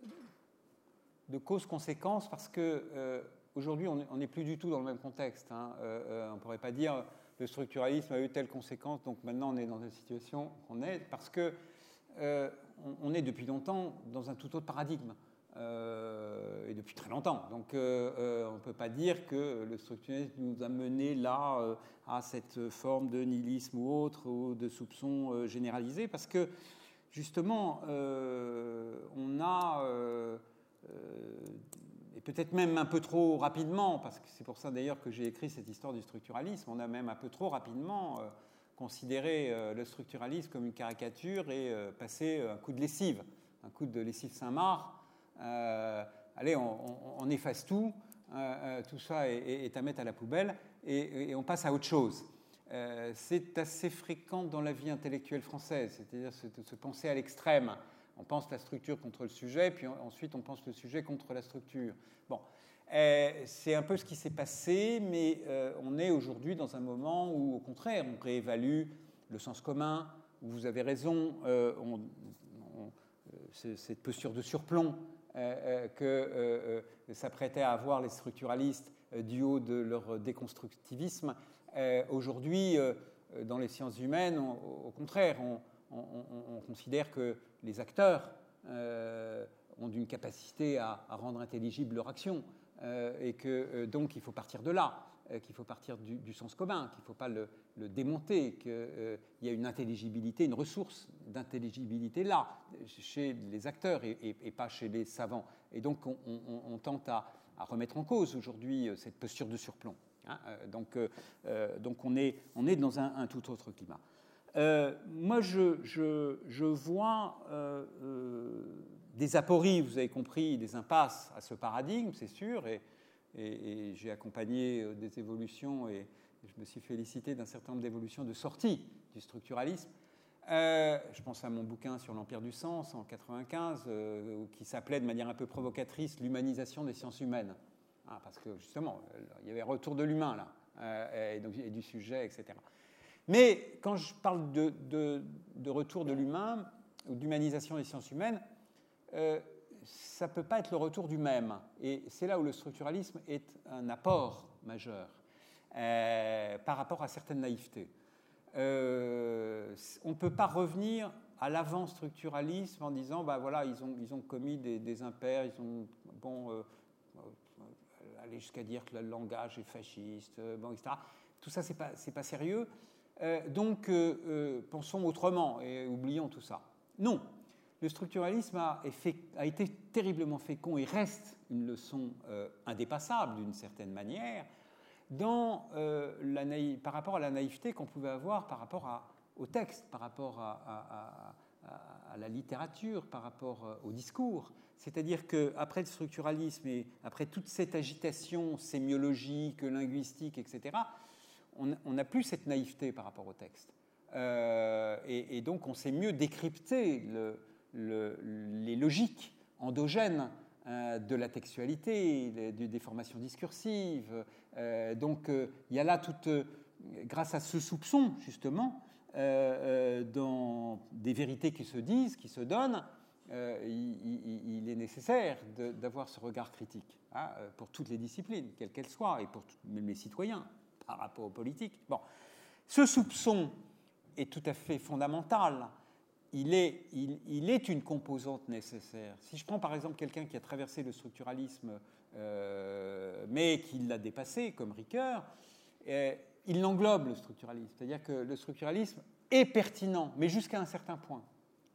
de causes-conséquences parce que euh, aujourd'hui, on n'est plus du tout dans le même contexte. Hein. Euh, euh, on ne pourrait pas dire le structuralisme a eu telle conséquence, donc maintenant on est dans la situation qu'on est, parce que euh, on, on est depuis longtemps dans un tout autre paradigme. Euh, et depuis très longtemps. Donc euh, euh, on ne peut pas dire que le structuralisme nous a mené là euh, à cette forme de nihilisme ou autre, ou de soupçon euh, généralisé, parce que justement, euh, on a, euh, euh, et peut-être même un peu trop rapidement, parce que c'est pour ça d'ailleurs que j'ai écrit cette histoire du structuralisme, on a même un peu trop rapidement euh, considéré euh, le structuralisme comme une caricature et euh, passé un coup de lessive, un coup de lessive Saint-Marc. Euh, allez, on, on, on efface tout, euh, tout ça est, est à mettre à la poubelle et, et on passe à autre chose. Euh, c'est assez fréquent dans la vie intellectuelle française, c'est-à-dire se, se penser à l'extrême. On pense la structure contre le sujet, puis on, ensuite on pense le sujet contre la structure. Bon, euh, c'est un peu ce qui s'est passé, mais euh, on est aujourd'hui dans un moment où, au contraire, on réévalue le sens commun, où vous avez raison, euh, on, on, cette posture de surplomb Euh, que euh, euh, s'apprêtaient à avoir les structuralistes euh, du haut de leur déconstructivisme. Euh, aujourd'hui, euh, dans les sciences humaines, on, au contraire, on, on, on considère que les acteurs euh, ont une capacité à, à rendre intelligible leur action euh, et que euh, donc il faut partir de là, euh, qu'il faut partir du, du sens commun, qu'il ne faut pas le, le démonter, qu'il euh, y a une intelligibilité, une ressource d'intelligibilité là, chez les acteurs et, et, et pas chez les savants. Et donc on, on, on tente à, à remettre en cause aujourd'hui cette posture de surplomb. Hein. Donc, euh, donc on, est, on est dans un, un tout autre climat. Euh, moi, je, je, je vois euh, euh, des apories, vous avez compris, des impasses à ce paradigme, c'est sûr, et, et, et j'ai accompagné des évolutions et je me suis félicité d'un certain nombre d'évolutions de sortie du structuralisme. Euh, je pense à mon bouquin sur l'Empire du sens en quatre-vingt-quinze, euh, qui s'appelait de manière un peu provocatrice « L'humanisation des sciences humaines ah, », parce que justement, il y avait retour de l'humain là, euh, et, donc, et du sujet, et cetera. Mais quand je parle de, de, de retour de l'humain ou d'humanisation des sciences humaines, euh, ça ne peut pas être le retour du même. Et c'est là où le structuralisme est un apport majeur euh, par rapport à certaines naïvetés. Euh, on ne peut pas revenir à l'avant-structuralisme en disant bah voilà, ils ont, ils ont commis des, des impairs, ils ont bon, euh, euh, aller jusqu'à dire que le langage est fasciste, euh, bon, et cetera. Tout ça, ce n'est pas, c'est pas sérieux. Euh, donc, euh, euh, pensons autrement et oublions tout ça. Non, le structuralisme a, fait, a été terriblement fécond et reste une leçon euh, indépassable d'une certaine manière dans, euh, la naï... par rapport à la naïveté qu'on pouvait avoir par rapport à, au texte, par rapport à, à, à, à la littérature, par rapport au discours. C'est-à-dire qu'après le structuralisme et après toute cette agitation sémiologique, linguistique, et cetera, on n'a plus cette naïveté par rapport au texte. Euh, et, et donc, on sait mieux décrypter le, le, les logiques endogènes euh, de la textualité, les, des formations discursives. Euh, donc, euh, il y a là toute, euh, grâce à ce soupçon, justement, euh, euh, dans des vérités qui se disent, qui se donnent, euh, il, il, il est nécessaire de, d'avoir ce regard critique hein, pour toutes les disciplines, quelles qu'elles soient, et pour tout, même les citoyens, par rapport aux politiques. Bon. Ce soupçon est tout à fait fondamental. Il est, il, il est une composante nécessaire. Si je prends par exemple quelqu'un qui a traversé le structuralisme, euh, mais qui l'a dépassé, comme Ricoeur, euh, il l'englobe, le structuralisme. C'est-à-dire que le structuralisme est pertinent, mais jusqu'à un certain point. Il,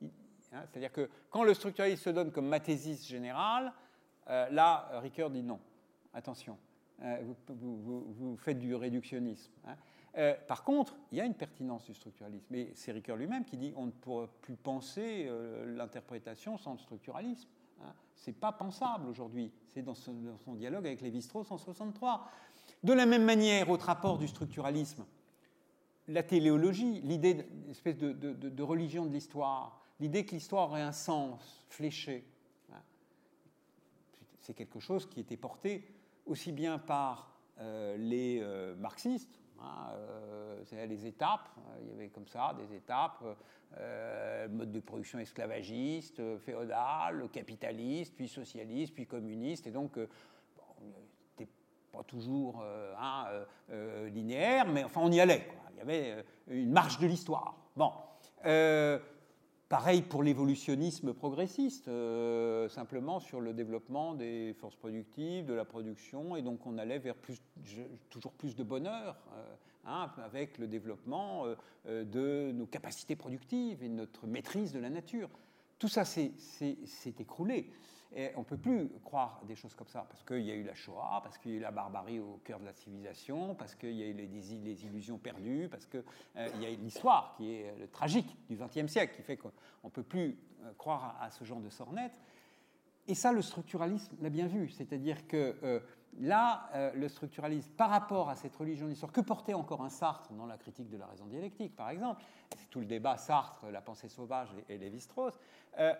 Hein. C'est-à-dire que quand le structuralisme se donne comme mathésis générale, euh, là, Ricoeur dit non, attention, euh, vous, vous, vous, vous faites du réductionnisme. Hein. Euh, par contre, il y a une pertinence du structuralisme, et c'est Ricoeur lui-même qui dit on ne pourra plus penser euh, l'interprétation sans le structuralisme. Hein. Ce n'est pas pensable aujourd'hui, c'est dans son, dans son dialogue avec Lévi-Strauss en soixante-trois. De la même manière, autre rapport du structuralisme, la téléologie, l'idée d'une espèce de, de, de, de religion de l'histoire, l'idée que l'histoire aurait un sens fléché, hein. C'est quelque chose qui était porté aussi bien par euh, les euh, marxistes, hein, euh, c'est les étapes, il y avait comme ça des étapes, euh, mode de production esclavagiste, féodal, capitaliste, puis socialiste, puis communiste, et donc euh, bon, pas toujours euh, hein, euh, euh, linéaire, mais enfin on y allait, quoi. Il y avait euh, une marche de l'histoire. Bon, euh, pareil pour l'évolutionnisme progressiste, euh, simplement sur le développement des forces productives, de la production, et donc on allait vers plus, toujours plus de bonheur, euh, hein, avec le développement euh, de nos capacités productives et notre maîtrise de la nature. Tout ça s'est écroulé. Et on ne peut plus croire des choses comme ça, parce qu'il y a eu la Shoah, parce qu'il y a eu la barbarie au cœur de la civilisation, parce qu'il y a eu les, les illusions perdues, parce qu'il euh, y a eu l'histoire qui est le tragique du vingtième siècle, qui fait qu'on ne peut plus euh, croire à, à ce genre de sornettes. Et ça, le structuralisme l'a bien vu, c'est-à-dire que euh, là, euh, le structuralisme, par rapport à cette religion de l'histoire, que portait encore un Sartre dans la critique de la raison dialectique, par exemple, c'est tout le débat Sartre, la pensée sauvage et, et Lévi-Strauss, euh,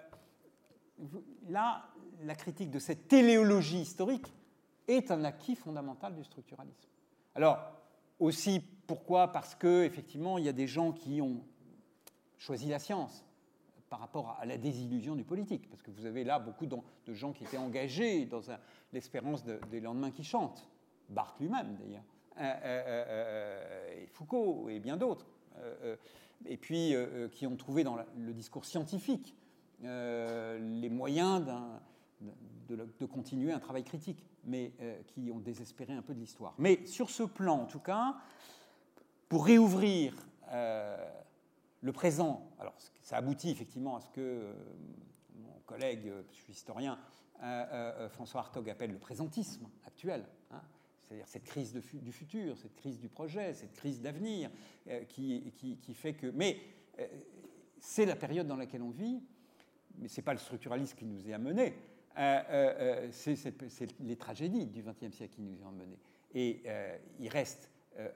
là, la critique de cette téléologie historique est un acquis fondamental du structuralisme. Alors, aussi, pourquoi ? Parce qu'effectivement, il y a des gens qui ont choisi la science par rapport à la désillusion du politique, parce que vous avez là beaucoup de gens qui étaient engagés dans l'espérance de, des lendemains qui chantent, Barthes lui-même d'ailleurs, euh, euh, euh, et Foucault et bien d'autres, euh, euh, et puis euh, qui ont trouvé dans la, le discours scientifique euh, les moyens d'un, de, de, de continuer un travail critique, mais euh, qui ont désespéré un peu de l'histoire. Mais sur ce plan, en tout cas, pour réouvrir euh, le présent, alors ça aboutit effectivement à ce que euh, mon collègue, je suis historien, euh, euh, François Hartog appelle le présentisme actuel, hein, c'est-à-dire cette crise de fu- du futur, cette crise du projet, cette crise d'avenir, euh, qui, qui, qui fait que... Mais euh, c'est la période dans laquelle on vit, mais ce n'est pas le structuralisme qui nous y a menés, euh, euh, c'est, c'est les tragédies du vingtième siècle qui nous y ont menés. Et euh, il reste euh,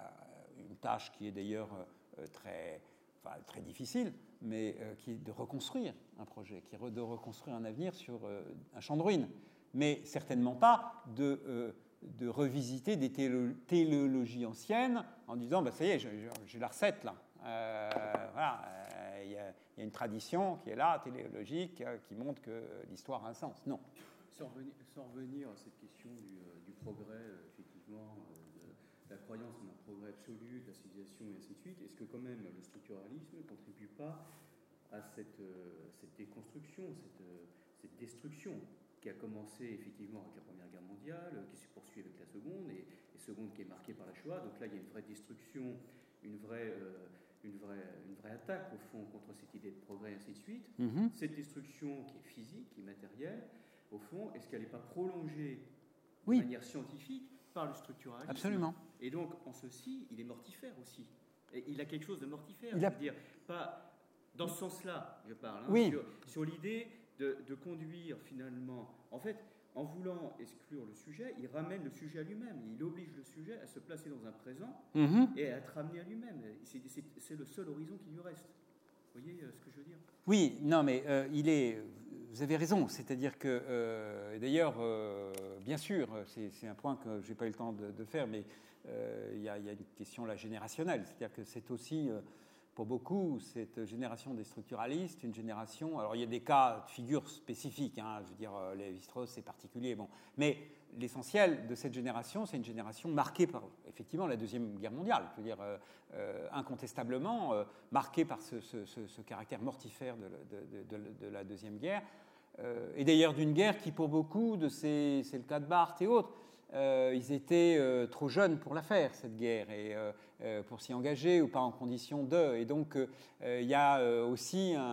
une tâche qui est d'ailleurs euh, très... Enfin, très difficile, mais euh, qui est de reconstruire un projet, qui est de reconstruire un avenir sur euh, un champ de ruines, mais certainement pas de, euh, de revisiter des télo- téléologies anciennes en disant bah, « ça y est, j'ai, j'ai la recette là euh, ». Voilà, il euh, y, y a une tradition qui est là, téléologique, euh, qui montre que l'histoire a un sens. Non. Sans revenir, sans revenir à cette question du, euh, du progrès, euh, effectivement, euh, de la croyance en un progrès absolu, de la civilisation et ainsi de suite, est-ce que quand même le structuralisme ne contribue pas à cette, euh, cette déconstruction, cette, euh, cette destruction qui a commencé effectivement avec la Première Guerre mondiale, euh, qui se poursuit avec la Seconde, et, et Seconde qui est marquée par la Shoah. Donc là, il y a une vraie destruction, une vraie, euh, une vraie, une vraie attaque, au fond, contre cette idée de progrès, et ainsi de suite. Mm-hmm. Cette destruction qui est physique, qui est matérielle, au fond, est-ce qu'elle n'est pas prolongée de oui. manière scientifique par le structuralisme? Absolument. Et donc, en ceci, il est mortifère aussi. Et il a quelque chose de mortifère, il je a... veux dire. Pas dans ce sens-là, je parle, hein, oui. sur, sur l'idée de, de conduire finalement... En fait, en voulant exclure le sujet, il ramène le sujet à lui-même. Il oblige le sujet à se placer dans un présent mm-hmm. et à être ramené à lui-même. C'est, c'est, c'est le seul horizon qui lui reste. Vous voyez ce que je veux dire? Oui, non, mais euh, il est. Vous avez raison. C'est-à-dire que, euh, d'ailleurs, euh, bien sûr, c'est, c'est un point que j'ai pas eu le temps de, de faire, mais euh, il y, y a une question là générationnelle. C'est-à-dire que c'est aussi, euh, pour beaucoup, cette génération des structuralistes, une génération. Alors, il y a des cas de figure spécifiques. Hein, je veux dire, Lévi-Strauss, c'est particulier. Bon, mais l'essentiel de cette génération, c'est une génération marquée par, effectivement, la Deuxième Guerre mondiale. Je veux dire, euh, euh, incontestablement, euh, marquée par ce, ce, ce, ce caractère mortifère de, de, de, de, de la Deuxième Guerre. Euh, et d'ailleurs, d'une guerre qui, pour beaucoup, de ces, c'est le cas de Barthes et autres, euh, ils étaient euh, trop jeunes pour la faire, cette guerre, et euh, euh, pour s'y engager, ou pas en condition de. Et donc, il euh, y a euh, aussi un...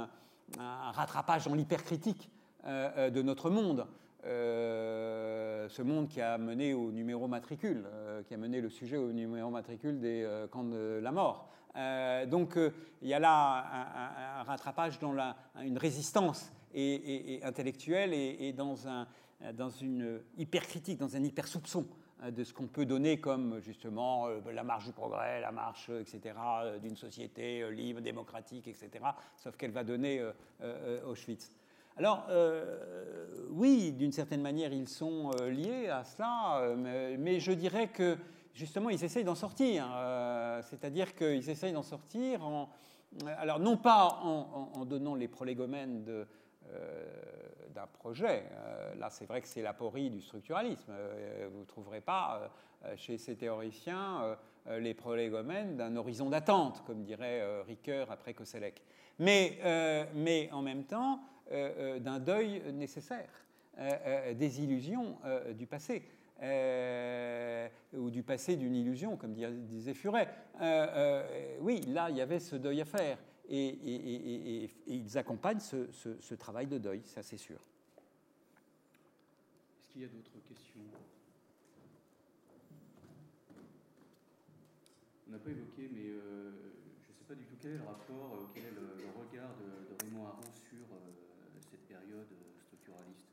un rattrapage dans l'hypercritique euh, de notre monde. Euh, ce monde qui a mené au numéro matricule, euh, qui a mené le sujet au numéro matricule des euh, camps de la mort. Euh, donc euh, il y a là un, un, un rattrapage dans la, une résistance et, et, et intellectuelle et, et dans, un, dans une hypercritique, dans un hyper-soupçon de ce qu'on peut donner comme justement la marche du progrès, la marche, et cetera, d'une société libre, démocratique, et cetera, sauf qu'elle va donner euh, euh, Auschwitz. Alors, euh, oui, d'une certaine manière, ils sont euh, liés à cela, euh, mais, mais je dirais que, justement, ils essayent d'en sortir. Euh, c'est-à-dire qu'ils essayent d'en sortir, en, alors non pas en, en, en donnant les prolégomènes de, euh, d'un projet. Euh, là, c'est vrai que c'est l'aporie du structuralisme. Euh, vous ne trouverez pas, euh, chez ces théoriciens, euh, les prolégomènes d'un horizon d'attente, comme dirait euh, Ricoeur après Koselleck. Mais, euh, mais en même temps, Euh, d'un deuil nécessaire, euh, euh, des illusions euh, du passé, euh, ou du passé d'une illusion, comme disait Furet. Euh, euh, oui, là, il y avait ce deuil à faire, et, et, et, et, et ils accompagnent ce, ce, ce travail de deuil, ça c'est sûr. Est-ce qu'il y a d'autres questions ? On n'a pas évoqué, mais euh, je ne sais pas du tout quel est le rapport, euh, quel est le, le regard de, de Raymond Aron sur euh, cette période structuraliste.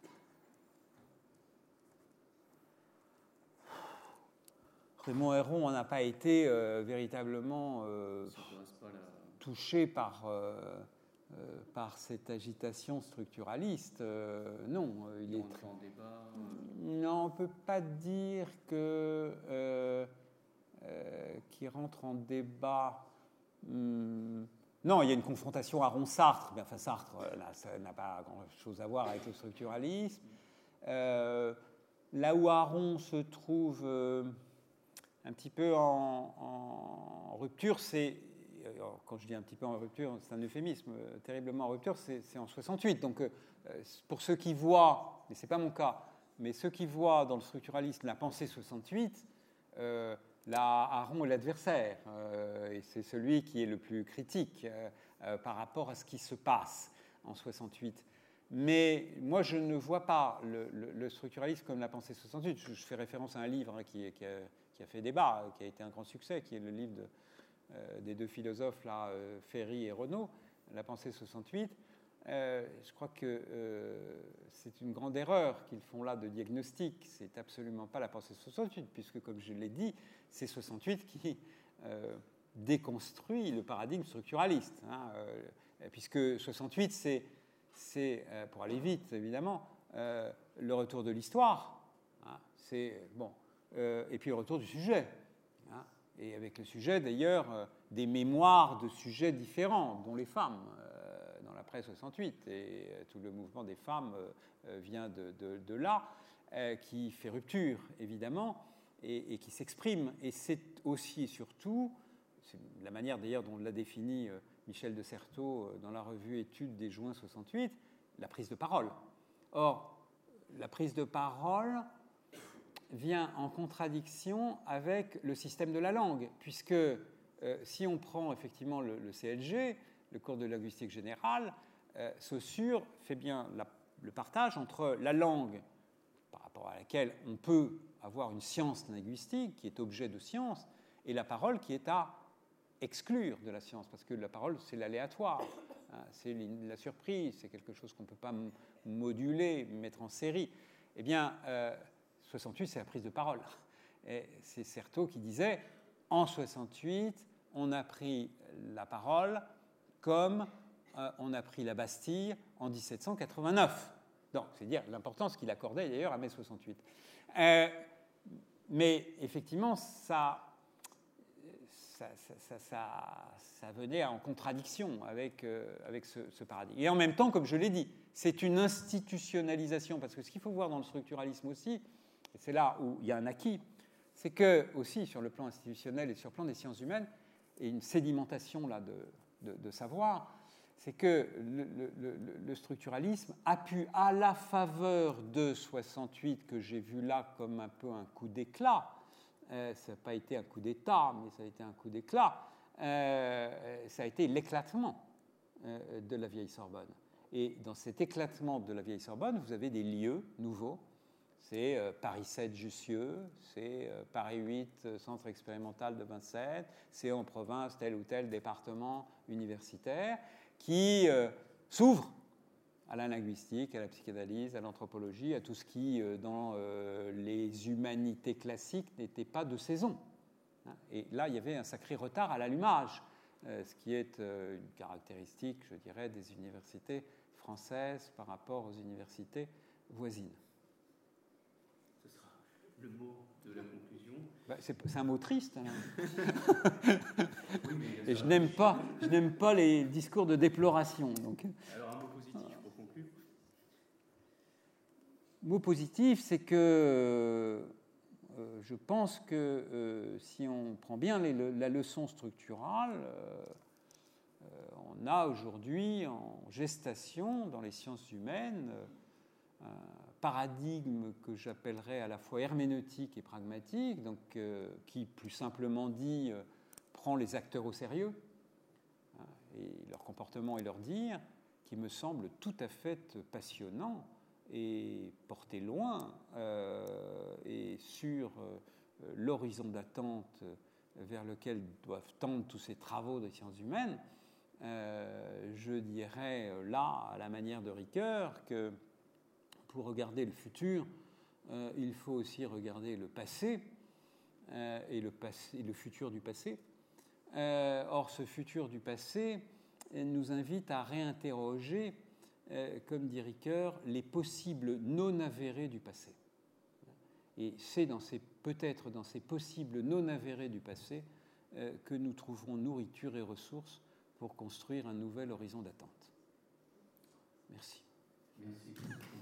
Raymond Aron n'a pas été euh, véritablement euh, pas la... touché par, euh, euh, par cette agitation structuraliste. Euh, non, il, il est très... en débat. Euh... Non, on ne peut pas dire que euh, euh, qu'il rentre en débat. Hum, Non, il y a une confrontation Aron-Sartre. Enfin, Sartre, là, ça n'a pas grand-chose à voir avec le structuralisme. Euh, là où Aron se trouve euh, un petit peu en, en rupture, c'est, quand je dis un petit peu en rupture, c'est un euphémisme, terriblement en rupture, c'est, c'est en soixante-huit. Donc, euh, pour ceux qui voient, et ce n'est pas mon cas, mais ceux qui voient dans le structuralisme la pensée soixante-huit, euh, là, Aron est l'adversaire, euh, et c'est celui qui est le plus critique euh, euh, par rapport à ce qui se passe en soixante-huit. Mais moi, je ne vois pas le, le, le structuralisme comme la pensée soixante-huit. Je, je fais référence à un livre hein, qui, qui, a, qui a fait débat, qui a été un grand succès, qui est le livre de, euh, des deux philosophes, là, euh, Ferry et Renaud, La pensée soixante-huit. Euh, je crois que euh, c'est une grande erreur qu'ils font là de diagnostic. C'est absolument pas la pensée soixante-huit, puisque, comme je l'ai dit, c'est soixante-huit qui euh, déconstruit le paradigme structuraliste. Hein, euh, puisque soixante-huit, c'est, c'est euh, pour aller vite, évidemment, euh, le retour de l'histoire. Hein, c'est, bon, euh, et puis le retour du sujet. Hein, et avec le sujet, d'ailleurs, euh, des mémoires de sujets différents, dont les femmes, euh, dans l'après soixante-huit. Et euh, tout le mouvement des femmes euh, vient de, de, de là, euh, qui fait rupture, évidemment, et, et qui s'exprime. Et c'est aussi et surtout, c'est la manière d'ailleurs dont l'a défini euh, Michel de Certeau euh, dans la revue Études des juin soixante-huit, la prise de parole. Or, la prise de parole vient en contradiction avec le système de la langue, puisque euh, si on prend effectivement le, le C L G, le cours de linguistique générale, euh, Saussure fait bien la, le partage entre la langue, par rapport à laquelle on peut avoir une science linguistique qui est objet de science, et la parole qui est à exclure de la science, parce que la parole, c'est l'aléatoire, hein, c'est la surprise, c'est quelque chose qu'on ne peut pas moduler, mettre en série. Eh bien, euh, soixante-huit, c'est la prise de parole. Et c'est Certeau qui disait, en soixante-huit, on a pris la parole comme euh, on a pris la Bastille en dix-sept cent quatre-vingt-neuf. Donc, c'est dire l'importance qu'il accordait d'ailleurs à mai soixante-huit. Euh, mais effectivement, ça, ça, ça, ça, ça, ça venait en contradiction avec, euh, avec ce, ce paradigme. Et en même temps, comme je l'ai dit, c'est une institutionnalisation, parce que ce qu'il faut voir dans le structuralisme aussi, et c'est là où il y a un acquis, c'est que, aussi, sur le plan institutionnel et sur le plan des sciences humaines, et une sédimentation là, de, de, de savoir, c'est que le, le, le structuralisme a pu, à la faveur de soixante-huit, que j'ai vu là comme un peu un coup d'éclat, euh, ça n'a pas été un coup d'État, mais ça a été un coup d'éclat, euh, ça a été l'éclatement euh, de la vieille Sorbonne. Et dans cet éclatement de la vieille Sorbonne, vous avez des lieux nouveaux. C'est euh, Paris sept Jussieu, c'est euh, Paris huit euh, Centre expérimental de vingt-sept, c'est en province tel ou tel département universitaire qui euh, s'ouvre à la linguistique, à la psychanalyse, à l'anthropologie, à tout ce qui, euh, dans euh, les humanités classiques, n'était pas de saison. Et là, il y avait un sacré retard à l'allumage, euh, ce qui est euh, une caractéristique, je dirais, des universités françaises par rapport aux universités voisines. Ce sera le mot de la conclusion. Bah, c'est, c'est un mot triste. Hein. Oui, mais et je n'aime pas, je n'aime pas les discours de déploration. Donc. Alors, un mot positif pour conclure. Mot positif, c'est que euh, je pense que euh, si on prend bien les, le, la leçon structurale, euh, euh, on a aujourd'hui en gestation dans les sciences humaines euh, un paradigme que j'appellerais à la fois herméneutique et pragmatique, donc, euh, qui, plus simplement dit, euh, prend les acteurs au sérieux, hein, et leur comportement et leur dire, qui me semble tout à fait passionnant et porté loin, euh, et sur euh, l'horizon d'attente vers lequel doivent tendre tous ces travaux des sciences humaines. Euh, je dirais là, à la manière de Ricoeur, que pour regarder le futur, euh, il faut aussi regarder le passé, euh, et, le passé et le futur du passé. Euh, or, ce futur du passé nous invite à réinterroger, euh, comme dit Ricoeur, les possibles non avérés du passé. Et c'est dans ces, peut-être dans ces possibles non avérés du passé euh, que nous trouverons nourriture et ressources pour construire un nouvel horizon d'attente. Merci. Merci.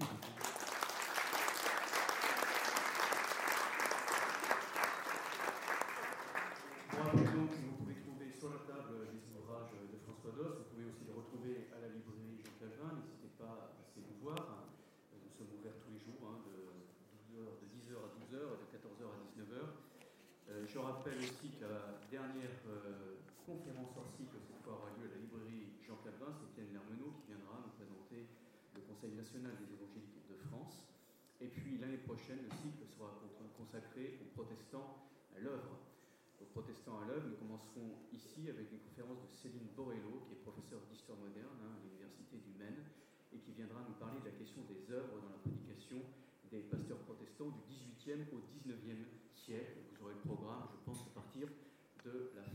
Donc, vous pouvez trouver sur la table les ouvrages de François Doss. Vous pouvez aussi les retrouver à la librairie Jean Calvin. N'hésitez pas à passer nous voir. Nous sommes ouverts tous les jours, hein, de dix heures à douze heures et de quatorze heures à dix-neuf heures. Euh, je rappelle aussi que la dernière euh, conférence hors cycle, cette fois, aura lieu à la librairie Jean Calvin. C'est Étienne Lermenot qui viendra nous présenter le Conseil national des évangéliques de France. Et puis l'année prochaine, le cycle sera consacré aux protestants à l'œuvre. Aux protestants à l'œuvre, nous commencerons ici avec une conférence de Céline Borello, qui est professeure d'histoire moderne hein, à l'Université du Maine, et qui viendra nous parler de la question des œuvres dans la prédication des pasteurs protestants du dix-huitième au dix-neuvième siècle. Vous aurez le programme, je pense, à partir de la